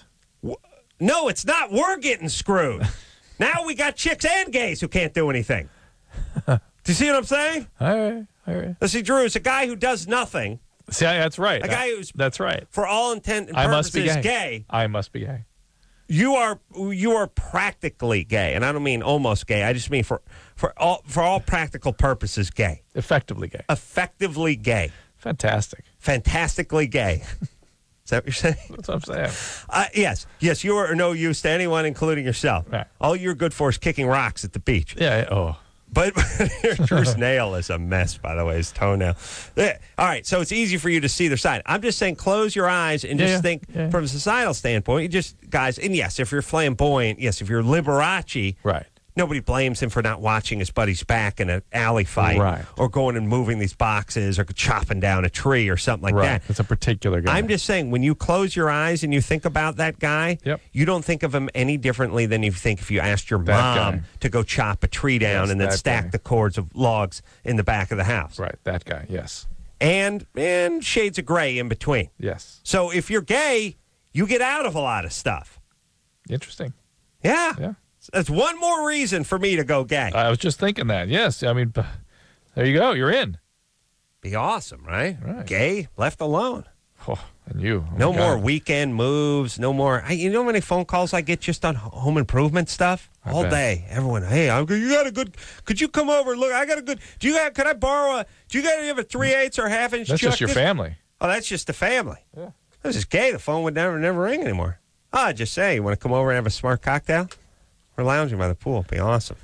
No, it's not. We're getting screwed. Now we got chicks and gays who can't do anything. Do you see what I'm saying? All right. All right. Now, see, Drew is a guy who does nothing. See, I- that's right. A guy who's, That's right. for all intent and I must be purposes, gay. gay. I must be gay. You are you are practically gay, and I don't mean almost gay. I just mean for for all for all practical purposes, gay. Effectively gay. Effectively gay. Fantastic. Fantastically gay. Is that what you're saying? That's what I'm saying. Uh, yes. Yes, you are no use to anyone, including yourself. Right. All you're good for is kicking rocks at the beach. Yeah. Oh. But Drew's nail is a mess, by the way, his toenail. Yeah. All right, so it's easy for you to see their side. I'm just saying close your eyes and Yeah, just yeah, think yeah. from a societal standpoint, you just, guys, and yes, if you're flamboyant, yes, if you're Liberace, Right. nobody blames him for not watching his buddy's back in an alley fight Right. or going and moving these boxes or chopping down a tree or something like Right. that. It's a particular guy. I'm just saying, when you close your eyes and you think about that guy, Yep. you don't think of him any differently than you think if you asked your That mom guy. to go chop a tree down Yes, and then that stack guy. the cords of logs in the back of the house. Right. That guy. Yes. And, and shades of gray in between. Yes. So if you're gay, you get out of a lot of stuff. Interesting. Yeah. Yeah. That's one more reason for me to go gay. I was just thinking that. Yes. I mean, there you go. You're in. Be awesome, right? Right. Gay, left alone. Oh, and you. Oh, No my more God. weekend moves. No more. I, you know how many phone calls I get just on home improvement stuff I all bet. day. Everyone, hey, I'm good. You got a good? Could you come over? Look, I got a good. Do you got? Could I borrow a? Do you got? You have a three eighths or half inch? That's chuck? just your This- family. Oh, that's just the family. Yeah. This is gay. The phone would never, never ring anymore. Oh, I just say, you want to come over and have a smart cocktail? We're lounging by the pool. It'd be awesome.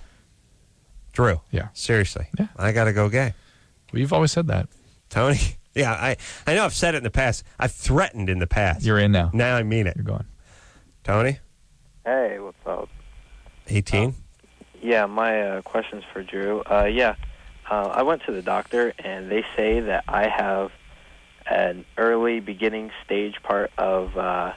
Drew. Yeah. Seriously. Yeah. I got to go gay. Well, you've always said that. Tony. Yeah, I, I know I've said it in the past. I've threatened in the past. You're in now. Now I mean it. You're going. Tony, Hey, what's up? eighteen. Yeah, my uh, question's for Drew. Uh, yeah, uh, I went to the doctor, and they say that I have an early beginning stage part of uh,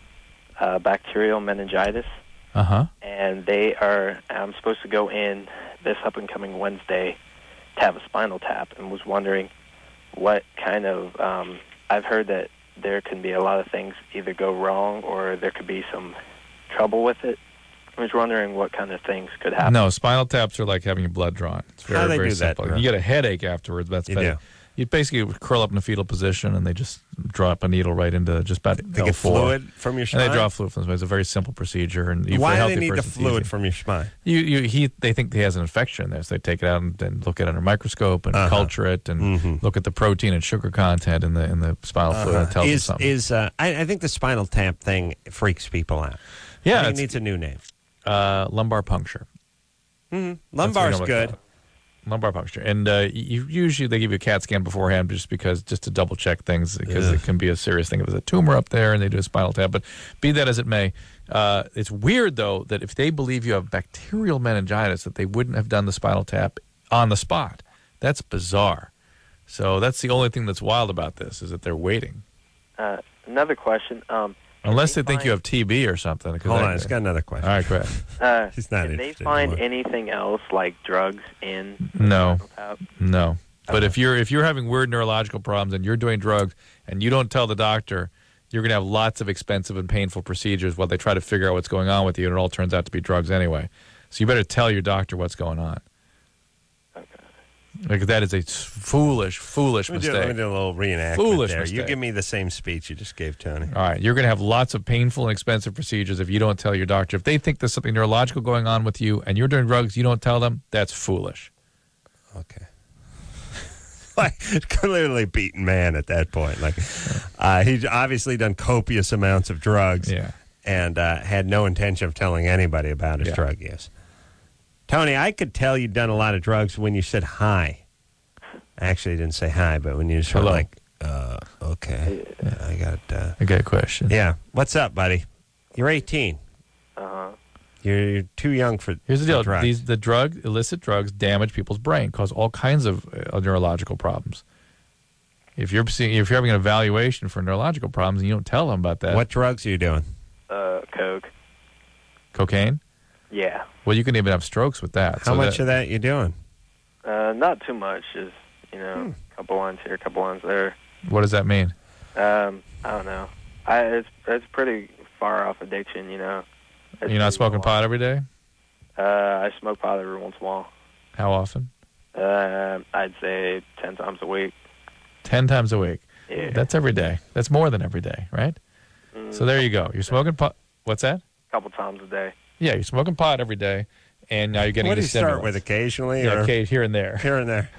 uh, bacterial meningitis, Uh huh. and they are. I'm supposed to go in this up and coming Wednesday to have a spinal tap, and was wondering what kind of. Um, I've heard that there can be a lot of things either go wrong or there could be some trouble with it. I was wondering what kind of things could happen. No, spinal taps are like having your blood drawn. It's very, How do they very do that, simple. Drew? You get a headache afterwards. That's You better. do. You basically curl up in a fetal position, and they just drop a needle right into just about They L get four. fluid from your And spine? they draw fluid from the spine. It's a very simple procedure. And you, for a Why do they healthy need the person, it's fluid easy. from your spine? You, you, he, they think he has an infection there, so they take it out and, and look at it under a microscope and Uh-huh. culture it and Mhm. look at the protein and sugar content in the in the spinal fluid. And it tells them is something. is uh, I, I think the spinal tap thing freaks people out. Yeah, I think it's- it needs a new name. uh, lumbar puncture. Mm-hmm. That's what Lumbar's we know good. about it. Lumbar puncture, and uh, you, usually they give you a CAT scan beforehand, just because just to double check things, because Ugh. it can be a serious thing if there's a tumor up there, and they do a spinal tap. But be that as it may, uh, it's weird though that if they believe you have bacterial meningitis, that they wouldn't have done the spinal tap on the spot. That's bizarre. So that's the only thing that's wild about this, is that they're waiting, Uh, another question. Um, unless they think you have T B or something. 'cause Hold that- on, it's got another question. All right, go ahead. uh, He's not Did they interested find anymore. anything else like drugs in? No. Spinal Tap? No. But if you're if you're having weird neurological problems and you're doing drugs and you don't tell the doctor, you're going to have lots of expensive and painful procedures while they try to figure out what's going on with you, and it all turns out to be drugs anyway. So you better tell your doctor what's going on. Okay. Like that is a foolish, foolish Let me, do, mistake. let me do a little reenactment Foolish there. You mistake. give me the same speech you just gave Tony. All right, you're going to have lots of painful and expensive procedures if you don't tell your doctor. If they think there's something neurological going on with you and you're doing drugs, you don't tell them, that's foolish. Okay. Like, clearly beaten man at that point. Like, uh, he's obviously done copious amounts of drugs. Yeah. And uh, had no intention of telling anybody about his Yeah. drug use. Tony, I could tell you'd done a lot of drugs when you said hi. I actually didn't say hi, but when you sort Hello. of like, uh, okay, I got, uh, I got a question. yeah. What's up, buddy? You're eighteen. Uh-huh. You're, you're too young for Here's the for deal: drugs. these the drug illicit drugs damage people's brain, cause all kinds of uh, neurological problems. If you're seeing, if you're having an evaluation for neurological problems and you don't tell them about that, What drugs are you doing? Uh, Coke. cocaine? Yeah. Well, you can even have strokes with that. How So much that, of that you doing? Uh, not too much. Just you know, a couple lines here, a couple lines there. What does that mean? Um, I don't know. I it's it's pretty far off addiction. You know. It's You're not pretty smoking wild. pot every day? Uh, I smoke pot every once in a while. How often? Uh, I'd say ten times a week. Ten times a week. Yeah. That's every day. That's more than every day, right? Mm, So there you go. You're smoking pot. What's that? a couple times a day. Yeah, you're smoking pot every day, and now you're getting What do the you start stimulants. with occasionally? Yeah, or okay, here and there. Here and there.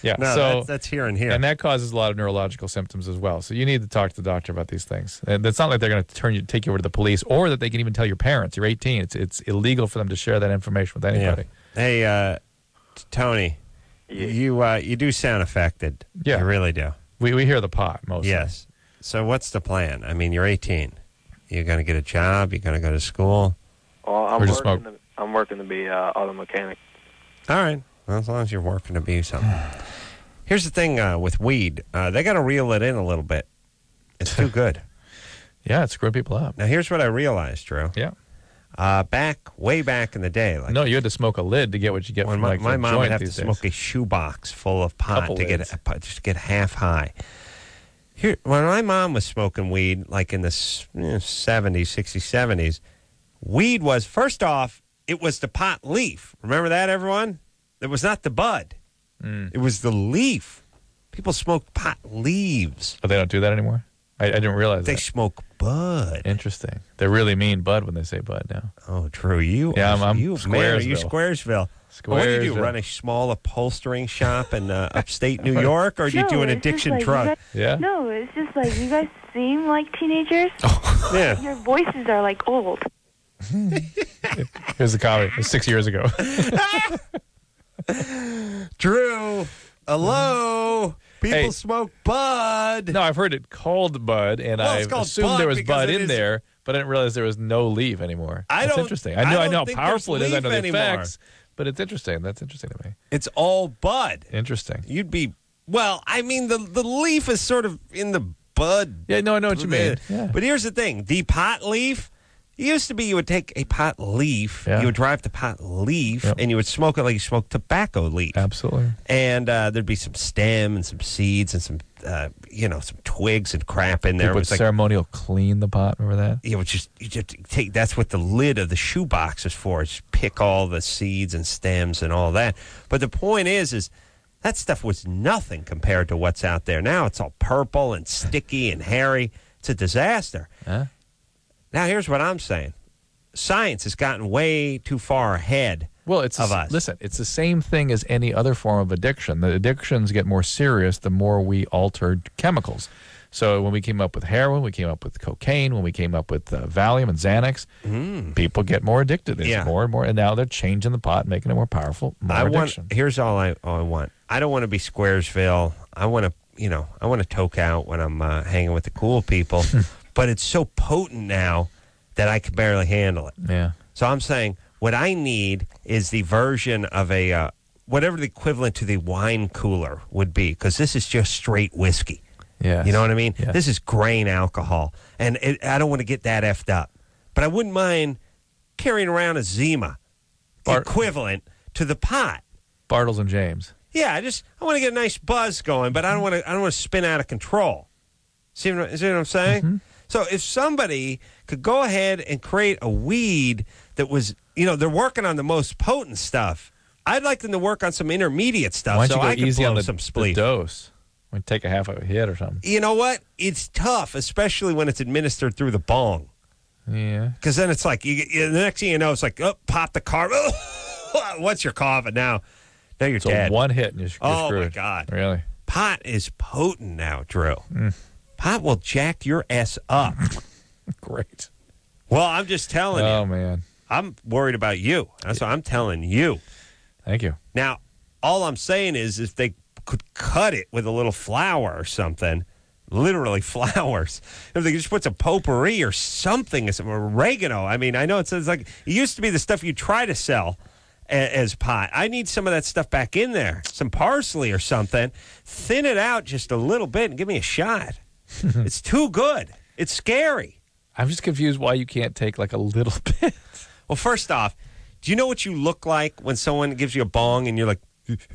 Yeah, No, so that's, that's here and here. And that causes a lot of neurological symptoms as well. So you need to talk to the doctor about these things. And it's not like they're going to turn you, take you over to the police, or that they can even tell your parents. You're eighteen. It's it's illegal for them to share that information with anybody. Yeah. Hey, uh, t- Tony, you uh, you do sound affected. Yeah. You really do. We we hear the pot mostly. Yes. So what's the plan? I mean, you're eighteen. You're going to get a job. You're going to go to school. Well, I'm Or just working. smoke. To, I'm working to be uh, auto mechanic. All right. Well, as long as you're working to be something. Here's the thing uh, with weed. Uh, they got to reel it in a little bit. It's too good. Yeah, it's screwing people up. Now, here's what I realized, Drew. Yeah. Uh, back, way back in the day. Like, No, you had to smoke a lid to get what you get when from my, like my the mom joint would have to these days. smoke a shoebox full of pot Couple to get lids. a, just to get half high. Here, when my mom was smoking weed, like in the s- you know, seventies, sixties, seventies, weed was, first off, it was the pot leaf. Remember that, everyone? It was not the bud. Mm. It was the leaf. People smoked pot leaves. But they don't do that anymore? I, I didn't realize They that. smoke bud. Interesting. They really mean bud when they say bud now. Oh, Drew, you Yeah, are, I'm- I'm you, man, are you Squaresville. Squaresville? What do you do? Squaresville. Run a small upholstering shop in uh, upstate New York, or do you No, do an it's just addiction like you drug? guys- Yeah? No, it's just like you guys seem like teenagers. Yeah. Your voices are like old. Here's the comedy. It was six years ago. Drew, hello. People Hey. smoke bud. No, I've heard it called bud, and Well, I it's called assumed bud there was because bud it in is- there, but I didn't realize there was no leaf anymore. I That's don't- interesting. I I know, I, don't know how think powerful it there's is. I know the leaf anymore. effects, but it's interesting. That's interesting to me. It's all bud. Interesting. You'd be, well, I mean, the, the leaf is sort of in the bud. Yeah, no, I know what you mean. Yeah. But here's the thing. The pot leaf, it used to be you would take a pot leaf, Yeah. you would drive the pot leaf, Yep. and you would smoke it like you smoke tobacco leaf. Absolutely. And uh, there'd be some stem and some seeds and some, uh, you know, some twigs and crap in there. People It would was like, ceremonial clean the pot. Remember that? you would just, you just take, that's what the lid of the shoebox is for, is pick all the seeds and stems and all that. But the point is, is that stuff was nothing compared to what's out there now. It's all purple and sticky and hairy. It's a disaster. Huh? Now, here's what I'm saying. Science has gotten way too far ahead Well, it's of the- us. Listen, it's the same thing as any other form of addiction. The addictions get more serious the more we altered chemicals. So when we came up with heroin, we came up with cocaine, when we came up with uh, Valium and Xanax, people get more addicted. There's Yeah. more and more, and now they're changing the pot, making it more powerful, more I addiction. want. Here's all I, all I want. I don't want to be Squaresville. I want to, you know, I want to toke out when I'm uh, hanging with the cool people. But it's so potent now that I can barely handle it. Yeah. So I'm saying what I need is the version of a uh, whatever the equivalent to the wine cooler would be, because this is just straight whiskey. Yes. You know what I mean? Yes. This is grain alcohol, and it, I don't want to get that effed up. But I wouldn't mind carrying around a Zima Bart- equivalent to the pot. Bartles and James. Yeah, I just I want to get a nice buzz going, but I don't want to I don't want to spin out of control. See what, see what I'm saying? Mm-hmm. So if somebody could go ahead and create a weed that was, you know, they're working on the most potent stuff. I'd like them to work on some intermediate stuff, Why so don't you go I could easy blow on the, some the spleef. dose? Why don't you take a half of a hit or something? You know what? It's tough, especially when it's administered through the bong. Yeah. Because then it's like, you, you, the next thing you know, it's like, oh, pop the car. What's your coughing now? Now you're So dead. one hit and you're, you're Oh, screwed. my God. Really? Pot is potent now, Drew. Pot will jack your ass up. Great. Well, I'm just telling Oh, you. man. I'm worried about you. That's what I'm telling you. Thank you. Now, all I'm saying is if they could cut it with a little flour or something, literally flowers, if they could just put some potpourri or something, some oregano. I mean, I know it says like, it used to be the stuff you try to sell a- as pot. I need some of that stuff back in there. Some parsley or something. Thin it out just a little bit and give me a shot. It's too good. It's scary. I'm just confused why you can't take like a little bit. Well, first off, do you know what you look like when someone gives you a bong and you're like,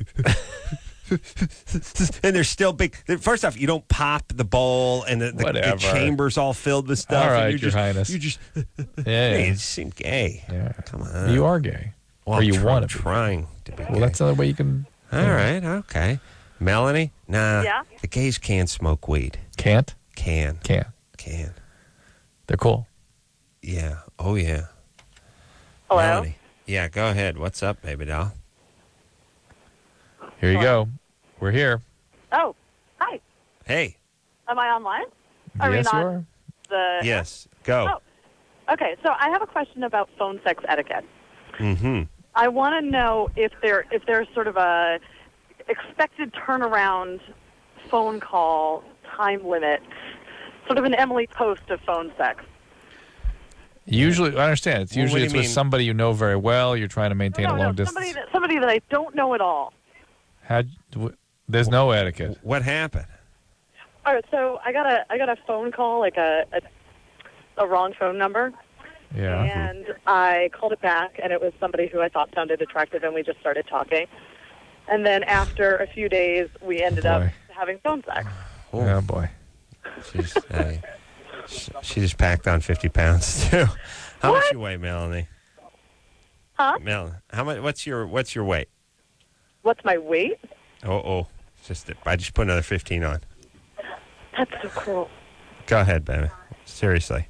and they're still big? First off, you don't pop the bowl and the, the, the Whatever. chamber's all filled with stuff. All and right, you're Your just, Highness. You just, Yeah, hey, yeah. you just seem gay. Yeah. Come on. You are gay. Well, or you I'm try- want to be. trying to be Well, gay. that's another way you can. All right, okay. Melanie? Nah. Yeah? The gays can smoke weed. Can't? Can. Can. Can. They're cool. Yeah. Oh, yeah. Hello? Melanie. Yeah, go ahead. What's up, baby doll? Here you go. We're here. Oh, hi. Hey. Am I online? Are we Yes, you not are. The... Yes. Go. Oh, okay. So I have a question about phone sex etiquette. Mm-hmm. I want to know if there if there's sort of a expected turnaround phone call time limit, sort of an Emily Post of phone sex. Usually, I understand. It's Well, what usually do it's you with mean? somebody you know very well. You're trying to maintain no, a long no, distance. somebody that somebody that I don't know at all. How, w- there's no etiquette. What happened? All right, so I got a I got a phone call, like a a, a wrong phone number. Yeah. And I called it back, and it was somebody who I thought sounded attractive, and we just started talking. And then after a few days, we ended up Boy. having phone sex. Oh, boy. She's, uh, sh- she just packed on fifty pounds, too. How much you weigh, Melanie? Huh? Mel, how much? What's your What's your weight? What's my weight? Oh, oh. It's just that I just put another fifteen on. That's so cool. Go ahead, baby. Seriously.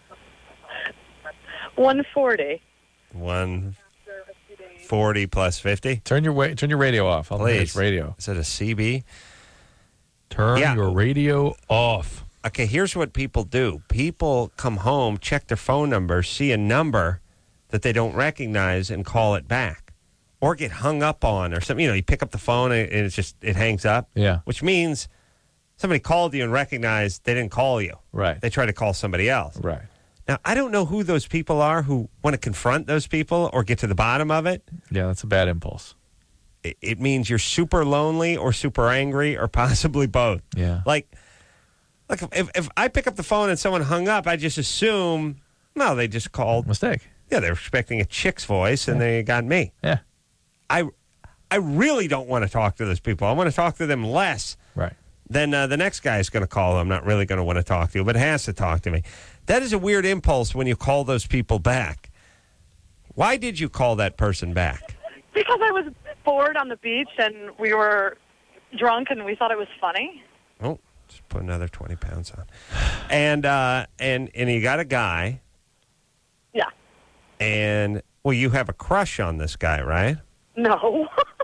one forty. one forty plus fifty. Turn your wa- turn your radio off. I'll hear Please. this radio. Is it a C B? Turn Yeah. your radio off. Okay, here's what people do. People come home, check their phone number, see a number that they don't recognize, and call it back. Or get hung up on or something. You know, you pick up the phone and it's just, it hangs up. Yeah. Which means somebody called you and recognized they didn't call you. Right. They try to call somebody else. Right. Now, I don't know who those people are who want to confront those people or get to the bottom of it. Yeah, that's a bad impulse. It, it means you're super lonely or super angry or possibly both. Yeah. Like, like if, if I pick up the phone and someone hung up, I just assume, no, they just called. Mistake. Yeah, they're expecting a chick's voice and they got me. Yeah. I, I really don't want to talk to those people. I want to talk to them less. Right. Then uh, the next guy is going to call who I'm not really going to want to talk to, but has to talk to me. That is a weird impulse when you call those people back. Why did you call that person back? Because I was bored on the beach, and we were drunk, and we thought it was funny. Oh, just put another twenty pounds on. And uh, and and you got a guy. Yeah. And well, you have a crush on this guy, right? No.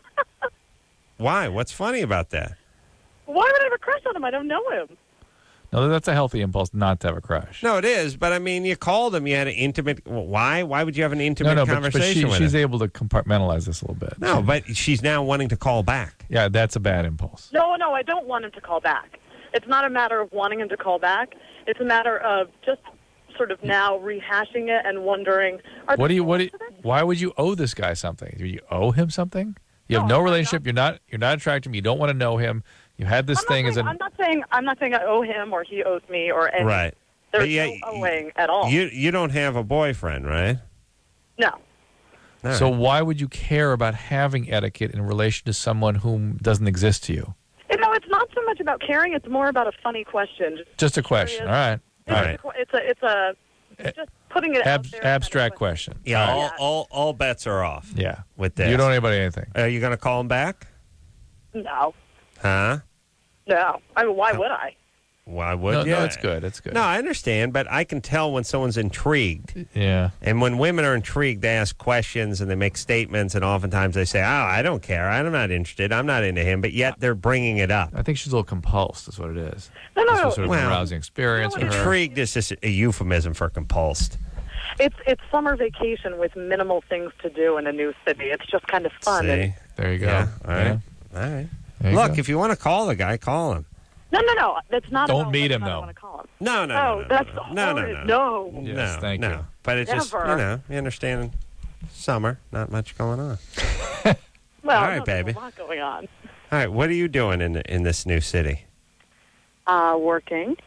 Why? What's funny about that? Why would I have a crush on him? I don't know him. No, that's a healthy impulse not to have a crush. No, it is. But I mean, you called him. You had an intimate. Well, why? Why would you have an intimate no, no, but, conversation but she, with she's him? able to compartmentalize this a little bit. No, but she's now wanting to call back. Yeah, that's a bad impulse. No, no, I don't want him to call back. It's not a matter of wanting him to call back. It's a matter of just sort of now rehashing it and wondering. Are What do there you? What? Do rules you, to this? why would you owe this guy something? Do you owe him something? You have No, no I'm relationship. You're not. You're not attracted to him. You don't want to know him. You had this I'm thing not as saying, an. I'm not saying I'm not saying I owe him or he owes me or anything. Right. There's But yeah, no owing at all. You you don't have a boyfriend, right? no. All So right. why would you care about having etiquette in relation to someone whom doesn't exist to you? You know, it's not so much about caring. It's more about a funny question. Just, Just a question. All right. it's, All a, right. it's a it's a just putting it Ab- out there. abstract question. Yeah, All all, right. all all bets are off. Yeah. With this. You don't owe anybody anything. Are you going to call him back? No, Huh? no. I mean, why would I? Why would No, you? no, it's good. It's good. No, I understand, but I can tell when someone's intrigued. Yeah. And when women are intrigued, they ask questions and they make statements, and oftentimes they say, oh, I don't care. I'm not interested. I'm not into him. But yet they're bringing it up. I think she's a little compulsed, is what it is. No, no, This no. was sort of Well, an arousing experience for her. Intrigued is just a euphemism for compulsed. It's it's summer vacation with minimal things to do in a new city. It's just kind of fun. See? And, There you go. Yeah, all right. Yeah. All right. There you Look, go. if you want to call the guy, call him. no, no, no. That's not. Don't about meet whether him, or not I though. wanna call him. No, no, No, no. no, that's no, no, no, horrid. no. No. Yes, no, thank no. you. But it's just, you Never. know, you understand summer, not much going on. Well, All right, no, there's baby. a lot going on. All right, what are you doing in in this new city? Uh, working.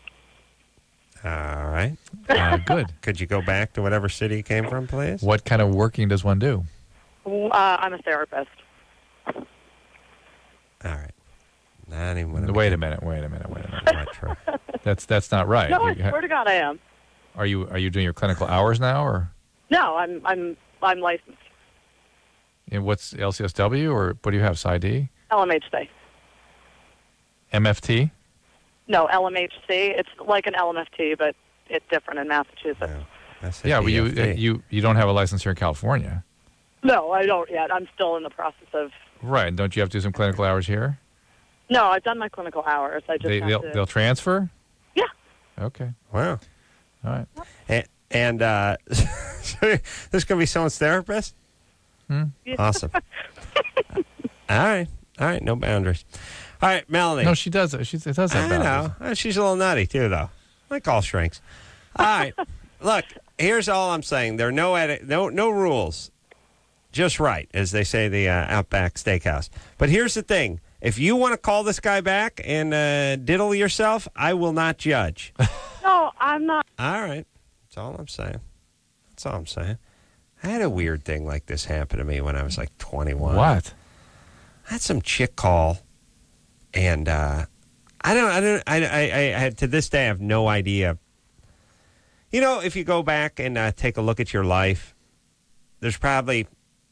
All right. Uh, good. Could you go back to whatever city you came from, please? What kind of working does one do? Uh, I'm a therapist. All right. Not even wanna Wait be- a minute. Wait a minute. Wait a minute. Not true. That's that's not right. No, I You ha- swear to God, I am. are you are you doing your clinical hours now, or No, I'm I'm I'm licensed. and what's L C S W, or what do you have? S I D, L M H C. M F T? No, L M H C. It's like an L M F T, but it's different in Massachusetts. I said Yeah, but you D F T. you you don't have a license here in California, No, I don't yet. I'm still in the process of. right? Don't you have to do some clinical hours here? No, I've done my clinical hours. I just They, have they'll, to... they'll transfer? Yeah. Okay. Wow. All right. And, and uh, there's going to be someone's therapist? Hmm? Awesome. All right. All right. No boundaries. All right, Melanie. No, she does. She it does have I boundaries. know. Uh, She's a little nutty, too, though. Like all shrinks. All right. Look, here's all I'm saying. There are no edit, no no rules. Just right, as they say, the uh, Outback Steakhouse. But here's the thing. If you want to call this guy back and uh, diddle yourself, I will not judge. No, I'm not. All right. That's all I'm saying. That's all I'm saying. I had a weird thing like this happen to me when I was like twenty-one. What? I had some chick call, and uh, I don't, I don't, I, I, I had, to this day, I have no idea. You know, if you go back and uh, take a look at your life, there's probably,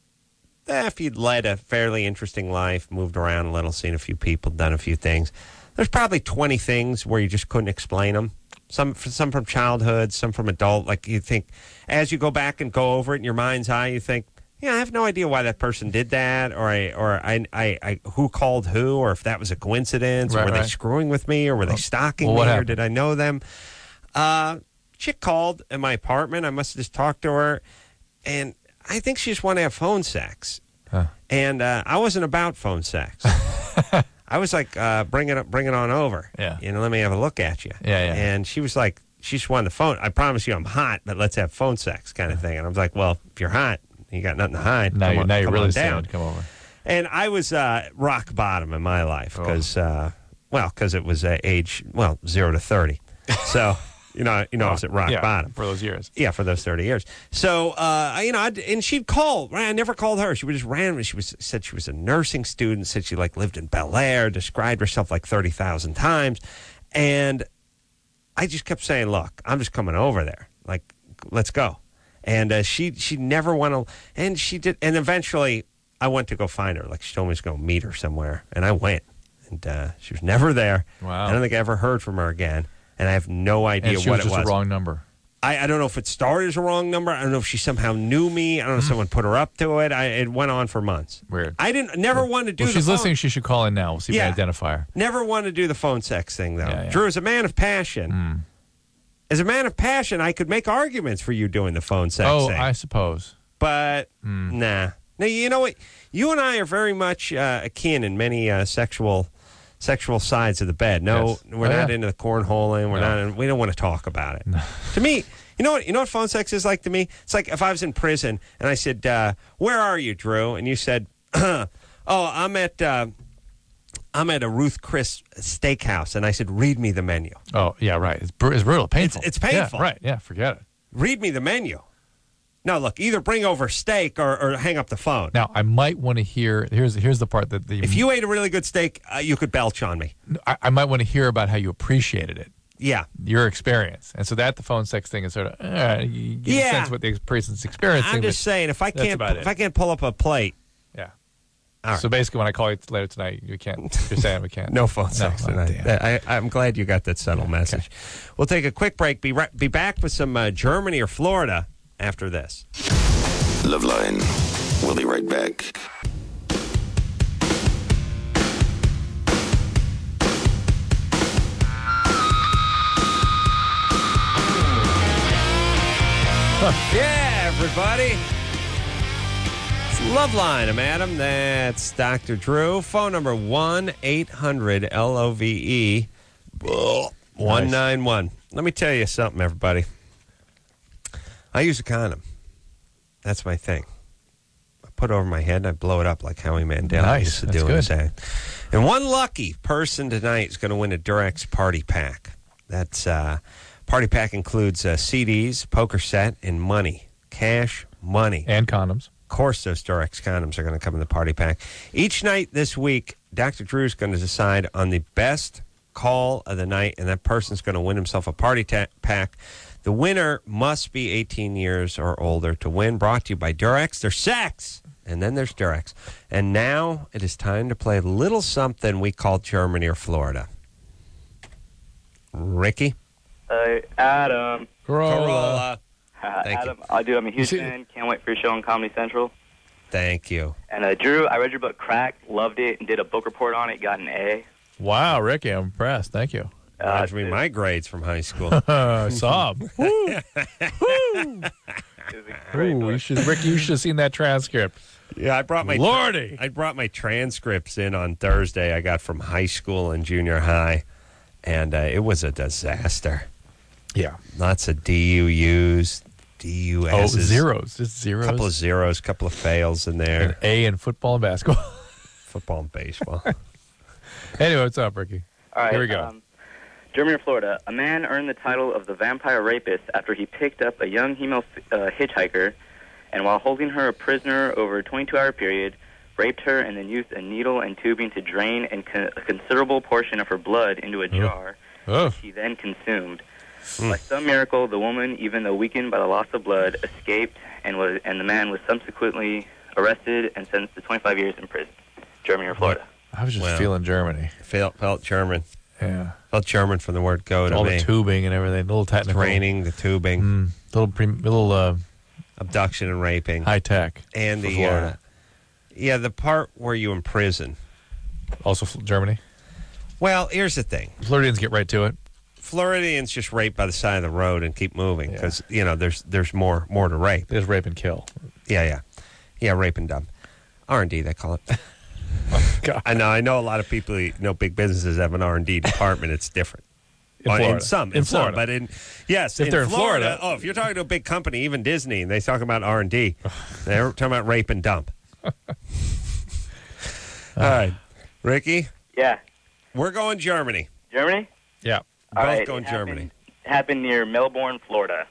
eh, if you'd led a fairly interesting life, moved around a little, seen a few people, done a few things, there's probably twenty things where you just couldn't explain them. Some, some from childhood, some from adult. Like you think, as you go back and go over it in your mind's eye, you think, yeah, I have no idea why that person did that, or I, or I, I, I who called who, or if that was a coincidence, Right, or were right. they screwing with me, or were they stalking well, what me, or happened? did I know them? Uh, chick called in my apartment. I must have just talked to her, and I think she just wanted to have phone sex. Huh. And uh, I wasn't about phone sex. I was like, uh, bring it up, bring it on over. Yeah. You know, let me have a look at you. Yeah, yeah. And she was like, she just wanted the phone. I promise you I'm hot, but let's have phone sex kind of thing. And I was like, well, if you're hot, you got nothing to hide. Now Come you're, on- now you're come really on saying down. come over. And I was uh, rock bottom in my life Oh. because, uh, well, because it was uh, age, well, zero to thirty. So, you know, you know, I was at rock yeah, bottom. for those years. Yeah, for those thirty years. So, uh, I- you know, I'd, and she'd call. Right? I never called her. She would just randomly. She was said she was a nursing student. Said she like lived in Bel Air. Described herself like thirty thousand times, and I just kept saying, "Look, I'm just coming over there. Like, let's go." And uh, she she never went. al- And she did. And eventually, I went to go find her. Like she told me to go meet her somewhere, and I went. And uh, she was never there. Wow. I don't think I ever heard from her again. And I have no idea And she what was it just was. a wrong number. I, I don't know if it started as a wrong number. I don't know if she somehow knew me. I don't know if someone put her up to it. I, it went on for months. Weird. I didn't never want to do Well, the she's phone. listening. She should call in now. We'll see if Yeah. we can identify her. Never wanted to do the phone sex thing, though. Yeah, yeah. Drew, as a man of passion, Hmm. as a man of passion, I could make arguments for you doing the phone sex Oh, thing. I suppose. But, Hmm. nah. Now, you know what? You and I are very much uh, akin in many uh, sexual sexual sides of the bed. No, Yes. we're Oh, not yeah. into the cornholing. We're No. not. In, we don't want to talk about it. To me, you know what? You know what phone sex is like to me? It's like if I was in prison and I said, uh, "Where are you, Drew?" And you said, "Oh, I'm at uh, I'm at a Ruth Chris Steakhouse," and I said, "Read me the menu. Oh, yeah, right. It's, br- it's brutal, painful. It's, it's painful. Yeah, right. Yeah, forget it. Read me the menu." No, look, either bring over steak or, or hang up the phone. Now, I might want to hear. Here's here's the part that the If you ate a really good steak, uh, you could belch on me. I, I might want to hear about how you appreciated it. Yeah. Your experience. And so that the phone sex thing is sort of, uh, you get Yeah. a sense what the person's experiencing. I'm just but saying, if I that's can't about if it. I can't pull up a plate, Yeah. All right. So basically, when I call you later tonight, you can't. You're saying we can't. no phone sex oh, tonight. damn. I, I'm glad you got that subtle message. We'll take a quick break. Be right, be back with some uh, Germany or Florida after this. Loveline. We'll be right back. Yeah, everybody. It's Loveline. I'm Adam. That's Doctor Drew. Phone number one eight hundred L O V E one nine one. Let me tell you something, everybody. I use a condom. That's my thing. I put it over my head and I blow it up like Howie Mandel Nice. used to That's do in good. his act. And one lucky person tonight is going to win a Durex Party Pack. That's uh, Party Pack includes uh, C Ds, poker set, and money. Cash, money. And condoms. Of course, those Durex condoms are going to come in the Party Pack. Each night this week, Doctor Drew is going to decide on the best call of the night, and that person's going to win himself a Party ta- Pack. The winner must be eighteen years or older to win. Brought to you by Durex. There's sex, and then there's Durex. And now it is time to play a little something we call Germany or Florida. Ricky? Hey, Adam. Corolla. Uh, Thank Adam, I do. I'm a huge see- fan. Can't wait for your show on Comedy Central. Thank you. And uh, Drew, I read your book, Crack, loved it, and did a book report on it, got an A. Wow, Ricky, I'm impressed. Thank you. Reminds me of my grades from high school. Saw 'em. Woo. Woo. Ooh, you should, Ricky, you should have seen that transcript. Yeah, I brought my Lordy. I brought my transcripts in on Thursday. I got from high school and junior high, and uh, it was a disaster. Yeah, lots of D U Us, D U Ss. Oh, zeros, just zeros. A couple of zeros, couple of fails in there. An A in football and basketball. Football and baseball. Anyway, what's up, Ricky? All right. Here we go. Um, Germany or Florida, a man earned the title of the vampire rapist after he picked up a young female uh, hitchhiker, and while holding her a prisoner over a twenty-two hour period, raped her and then used a needle and tubing to drain and con- a considerable portion of her blood into a jar, oh. which he then consumed. Mm. By some miracle, the woman, even though weakened by the loss of blood, escaped, and was and the man was subsequently arrested and sentenced to twenty-five years in prison. Germany or Florida? I was just Well, feeling Germany. Felt felt German. Yeah. Felt German from the word go to All me. the tubing and everything, a little technical. Draining, the tubing. Mm, little, pre- little uh, abduction and raping. High tech. And for the Florida. uh, yeah, the part where you imprison. Also F- Germany? Well, here's the thing. Floridians get right to it. Floridians just rape by the side of the road and keep moving because you know there's there's more more to rape. There's rape and kill. Yeah, yeah, yeah. Rape and dump. R and D they call it. Oh, God. I know. I know a lot of people. You know, big businesses have an R and D department. It's different. In Uh, Florida. in some, in, In some, Florida. but in yes, If in they're in Florida, Florida- Oh, if you're talking to a big company, even Disney, and they talk about R and D, they're talking about rape and dump. All right, Ricky. Yeah. We're going Germany. Germany? Yeah. All Both right, going it happened- Germany. Happened near Melbourne, Florida.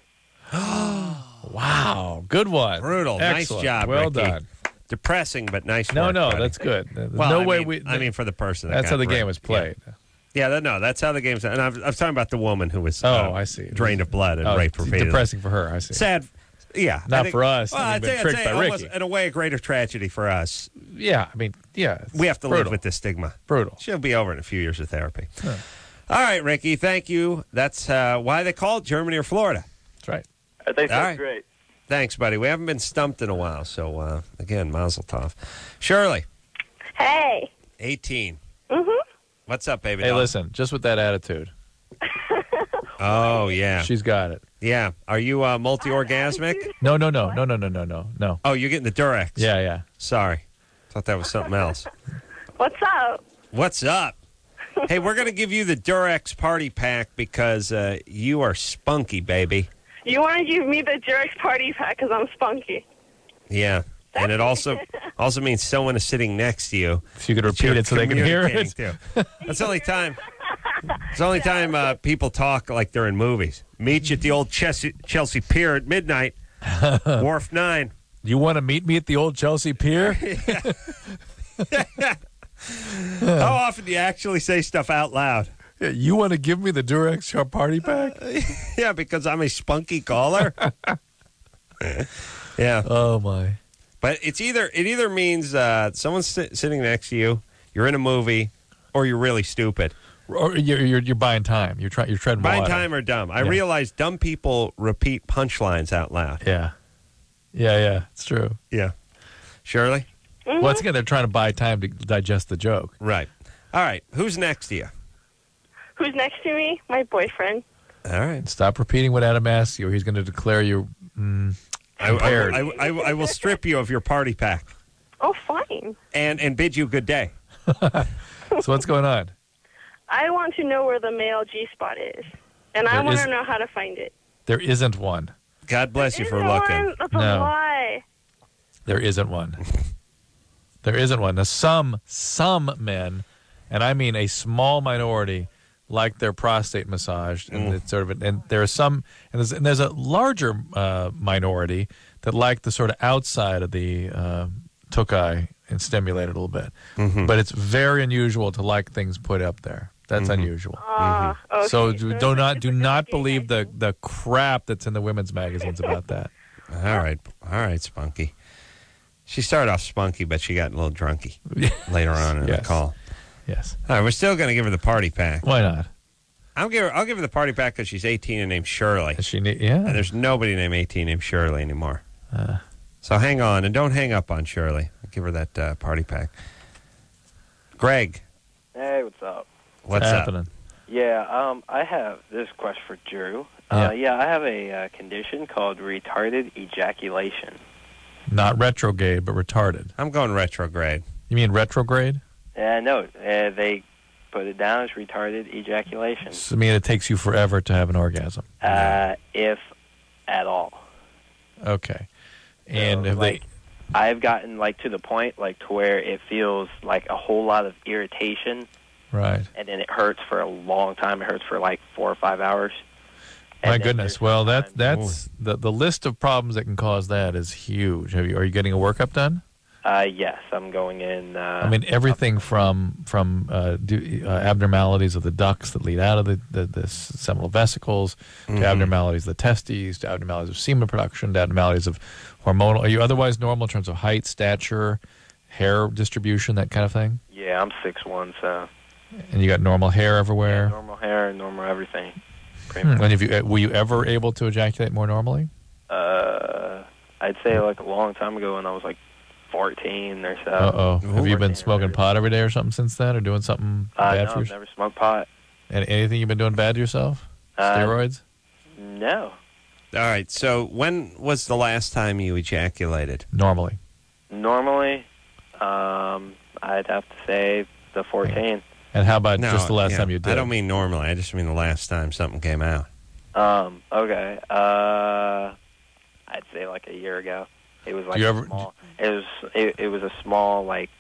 Wow. Good one. Brutal. Excellent. Nice job, Well Ricky. done. Depressing, but nice No, work, no, buddy. that's good. There's Well, no I way mean, we. I mean, for the person. That That's got how the game raped. was played. Yeah, yeah that, no, that's how the game's. And I was, I was talking about the woman who was. Oh, uh, I see. Drained of blood and Oh, raped it's repeatedly. depressing for her. I see. Sad. Yeah. Not I think- for us. Well, I mean, I'd been say, I'd tricked say by almost, Ricky. in a way, a greater tragedy for us. Yeah, I mean, yeah. it's We have to brutal. live with this stigma. Brutal. She'll be over in a few years of therapy. All right, Ricky. Thank you. That's uh, why they call it Germany or Florida. That's right. I think All that's right. great. Thanks, buddy. We haven't been stumped in a while, so uh, again, mazel tov. Shirley, Hey. eighteen. Mm-hmm. What's up, baby? Hey, doll? listen, just with that attitude. Oh yeah, She's got it. yeah. Are you uh, multi-orgasmic? No, no, no, no, no, no, no, no, no. Oh, you're getting the Durex. Yeah, yeah. Sorry, thought that was something else. What's up? What's up? Hey, we're gonna give you the Durex party pack because uh, you are spunky, baby. You want to give me the Durex party pack because I'm spunky. Yeah, and it also also means someone is sitting next to you. If you could that repeat you're it so they can hear it. communicating to. That's the only time. It's the only time uh, people talk like they're in movies. Meet you at the old Chelsea, Chelsea Pier at midnight. Wharf nine. You want to meet me at the old Chelsea Pier? How often do you actually say stuff out loud? Yeah, you want to give me the Durex party pack? Yeah, because I'm a spunky caller. Yeah. Oh my! But it's either it either means uh, someone's sit- sitting next to you, you're in a movie, or you're really stupid. Or you're you're, you're buying time. You're trying. You're treading Buying water. time or dumb. I Yeah. realize dumb people repeat punchlines out loud. Yeah, yeah, yeah. It's true. Yeah. Shirley? Mm-hmm. Once again, they're trying to buy time to digest the joke. Right. All right. Who's next to you? Who's next to me? My boyfriend. All right. Stop repeating what Adam asks you. He's going to declare you mm, I, I, impaired. I, I, I will strip you of your party pack Oh, fine. and, and bid you good day. So what's going on? I want to know where the male G spot is, and I There want is- to know how to find it. There isn't one. God bless you for Isn't looking. one? That's a No. lie. There isn't one. There isn't one. Now, some some men, and I mean a small minority, like their prostate massaged, and Mm. it's sort of, and there are some, and there's, and there's a larger uh, minority that like the sort of outside of the uh, tuchai and stimulate it a little bit. Mhm. But it's very unusual to like things put up there. That's Mhm. unusual. Ah, okay. So do, do not do not believe the the crap that's in the women's magazines about that. All right. All right, Spunky. She started off spunky, but she got a little drunky later on in Yes. the call. Yes. All right, we're still going to give her the party pack. Why not? I'll give her. I'll give her the party pack because she's eighteen and named Shirley. Does she need, yeah. And there's nobody named eighteen named Shirley anymore. Uh, So hang on and don't hang up on Shirley. I'll give her that uh, party pack. Greg, Hey, what's up? What's happening? up? Yeah, um, I have this question for Drew. Uh, yeah. I have a uh, condition called retarded ejaculation. Not retrograde, but retarded. I'm going retrograde. You mean retrograde? Uh, no, uh, they put it down as retarded ejaculation. So, I mean, it takes you forever to have an orgasm. Uh, if at all. Okay. And So, have like, they... I've gotten like to the point like to where it feels like a whole lot of irritation, Right. and then it hurts for a long time. It hurts for like four or five hours. My goodness. Well, that that's the the list of problems that can cause that is huge. Have you? Are you getting a workup done? Uh, yes, I'm going in. Uh, I mean, everything from from uh, do, uh, abnormalities of the ducts that lead out of the, the, the seminal vesicles, Mhm. to abnormalities of the testes, to abnormalities of semen production, to abnormalities of hormonal. Are you otherwise normal in terms of height, stature, hair distribution, that kind of thing? Yeah, I'm six one, so And you got normal hair everywhere? normal hair and normal everything. Hmm. And have you, uh, were you ever able to ejaculate more normally? Uh, I'd say like a long time ago when I was like fourteen or so. Uh-oh. Have you been smoking pot every day or something since then, or doing something Uh, bad no, for I've yourself? never smoked pot. And anything you've been doing bad to yourself? Uh, Steroids? No. All right. So when was the last time you ejaculated? Normally. Normally, um, I'd have to say the fourteen. And how about No, just the last yeah, time you did? I don't mean normally. I just mean the last time something came out. Um, okay. Uh, I'd say like a year ago. It was like you a ever- small. It was it, it was a small like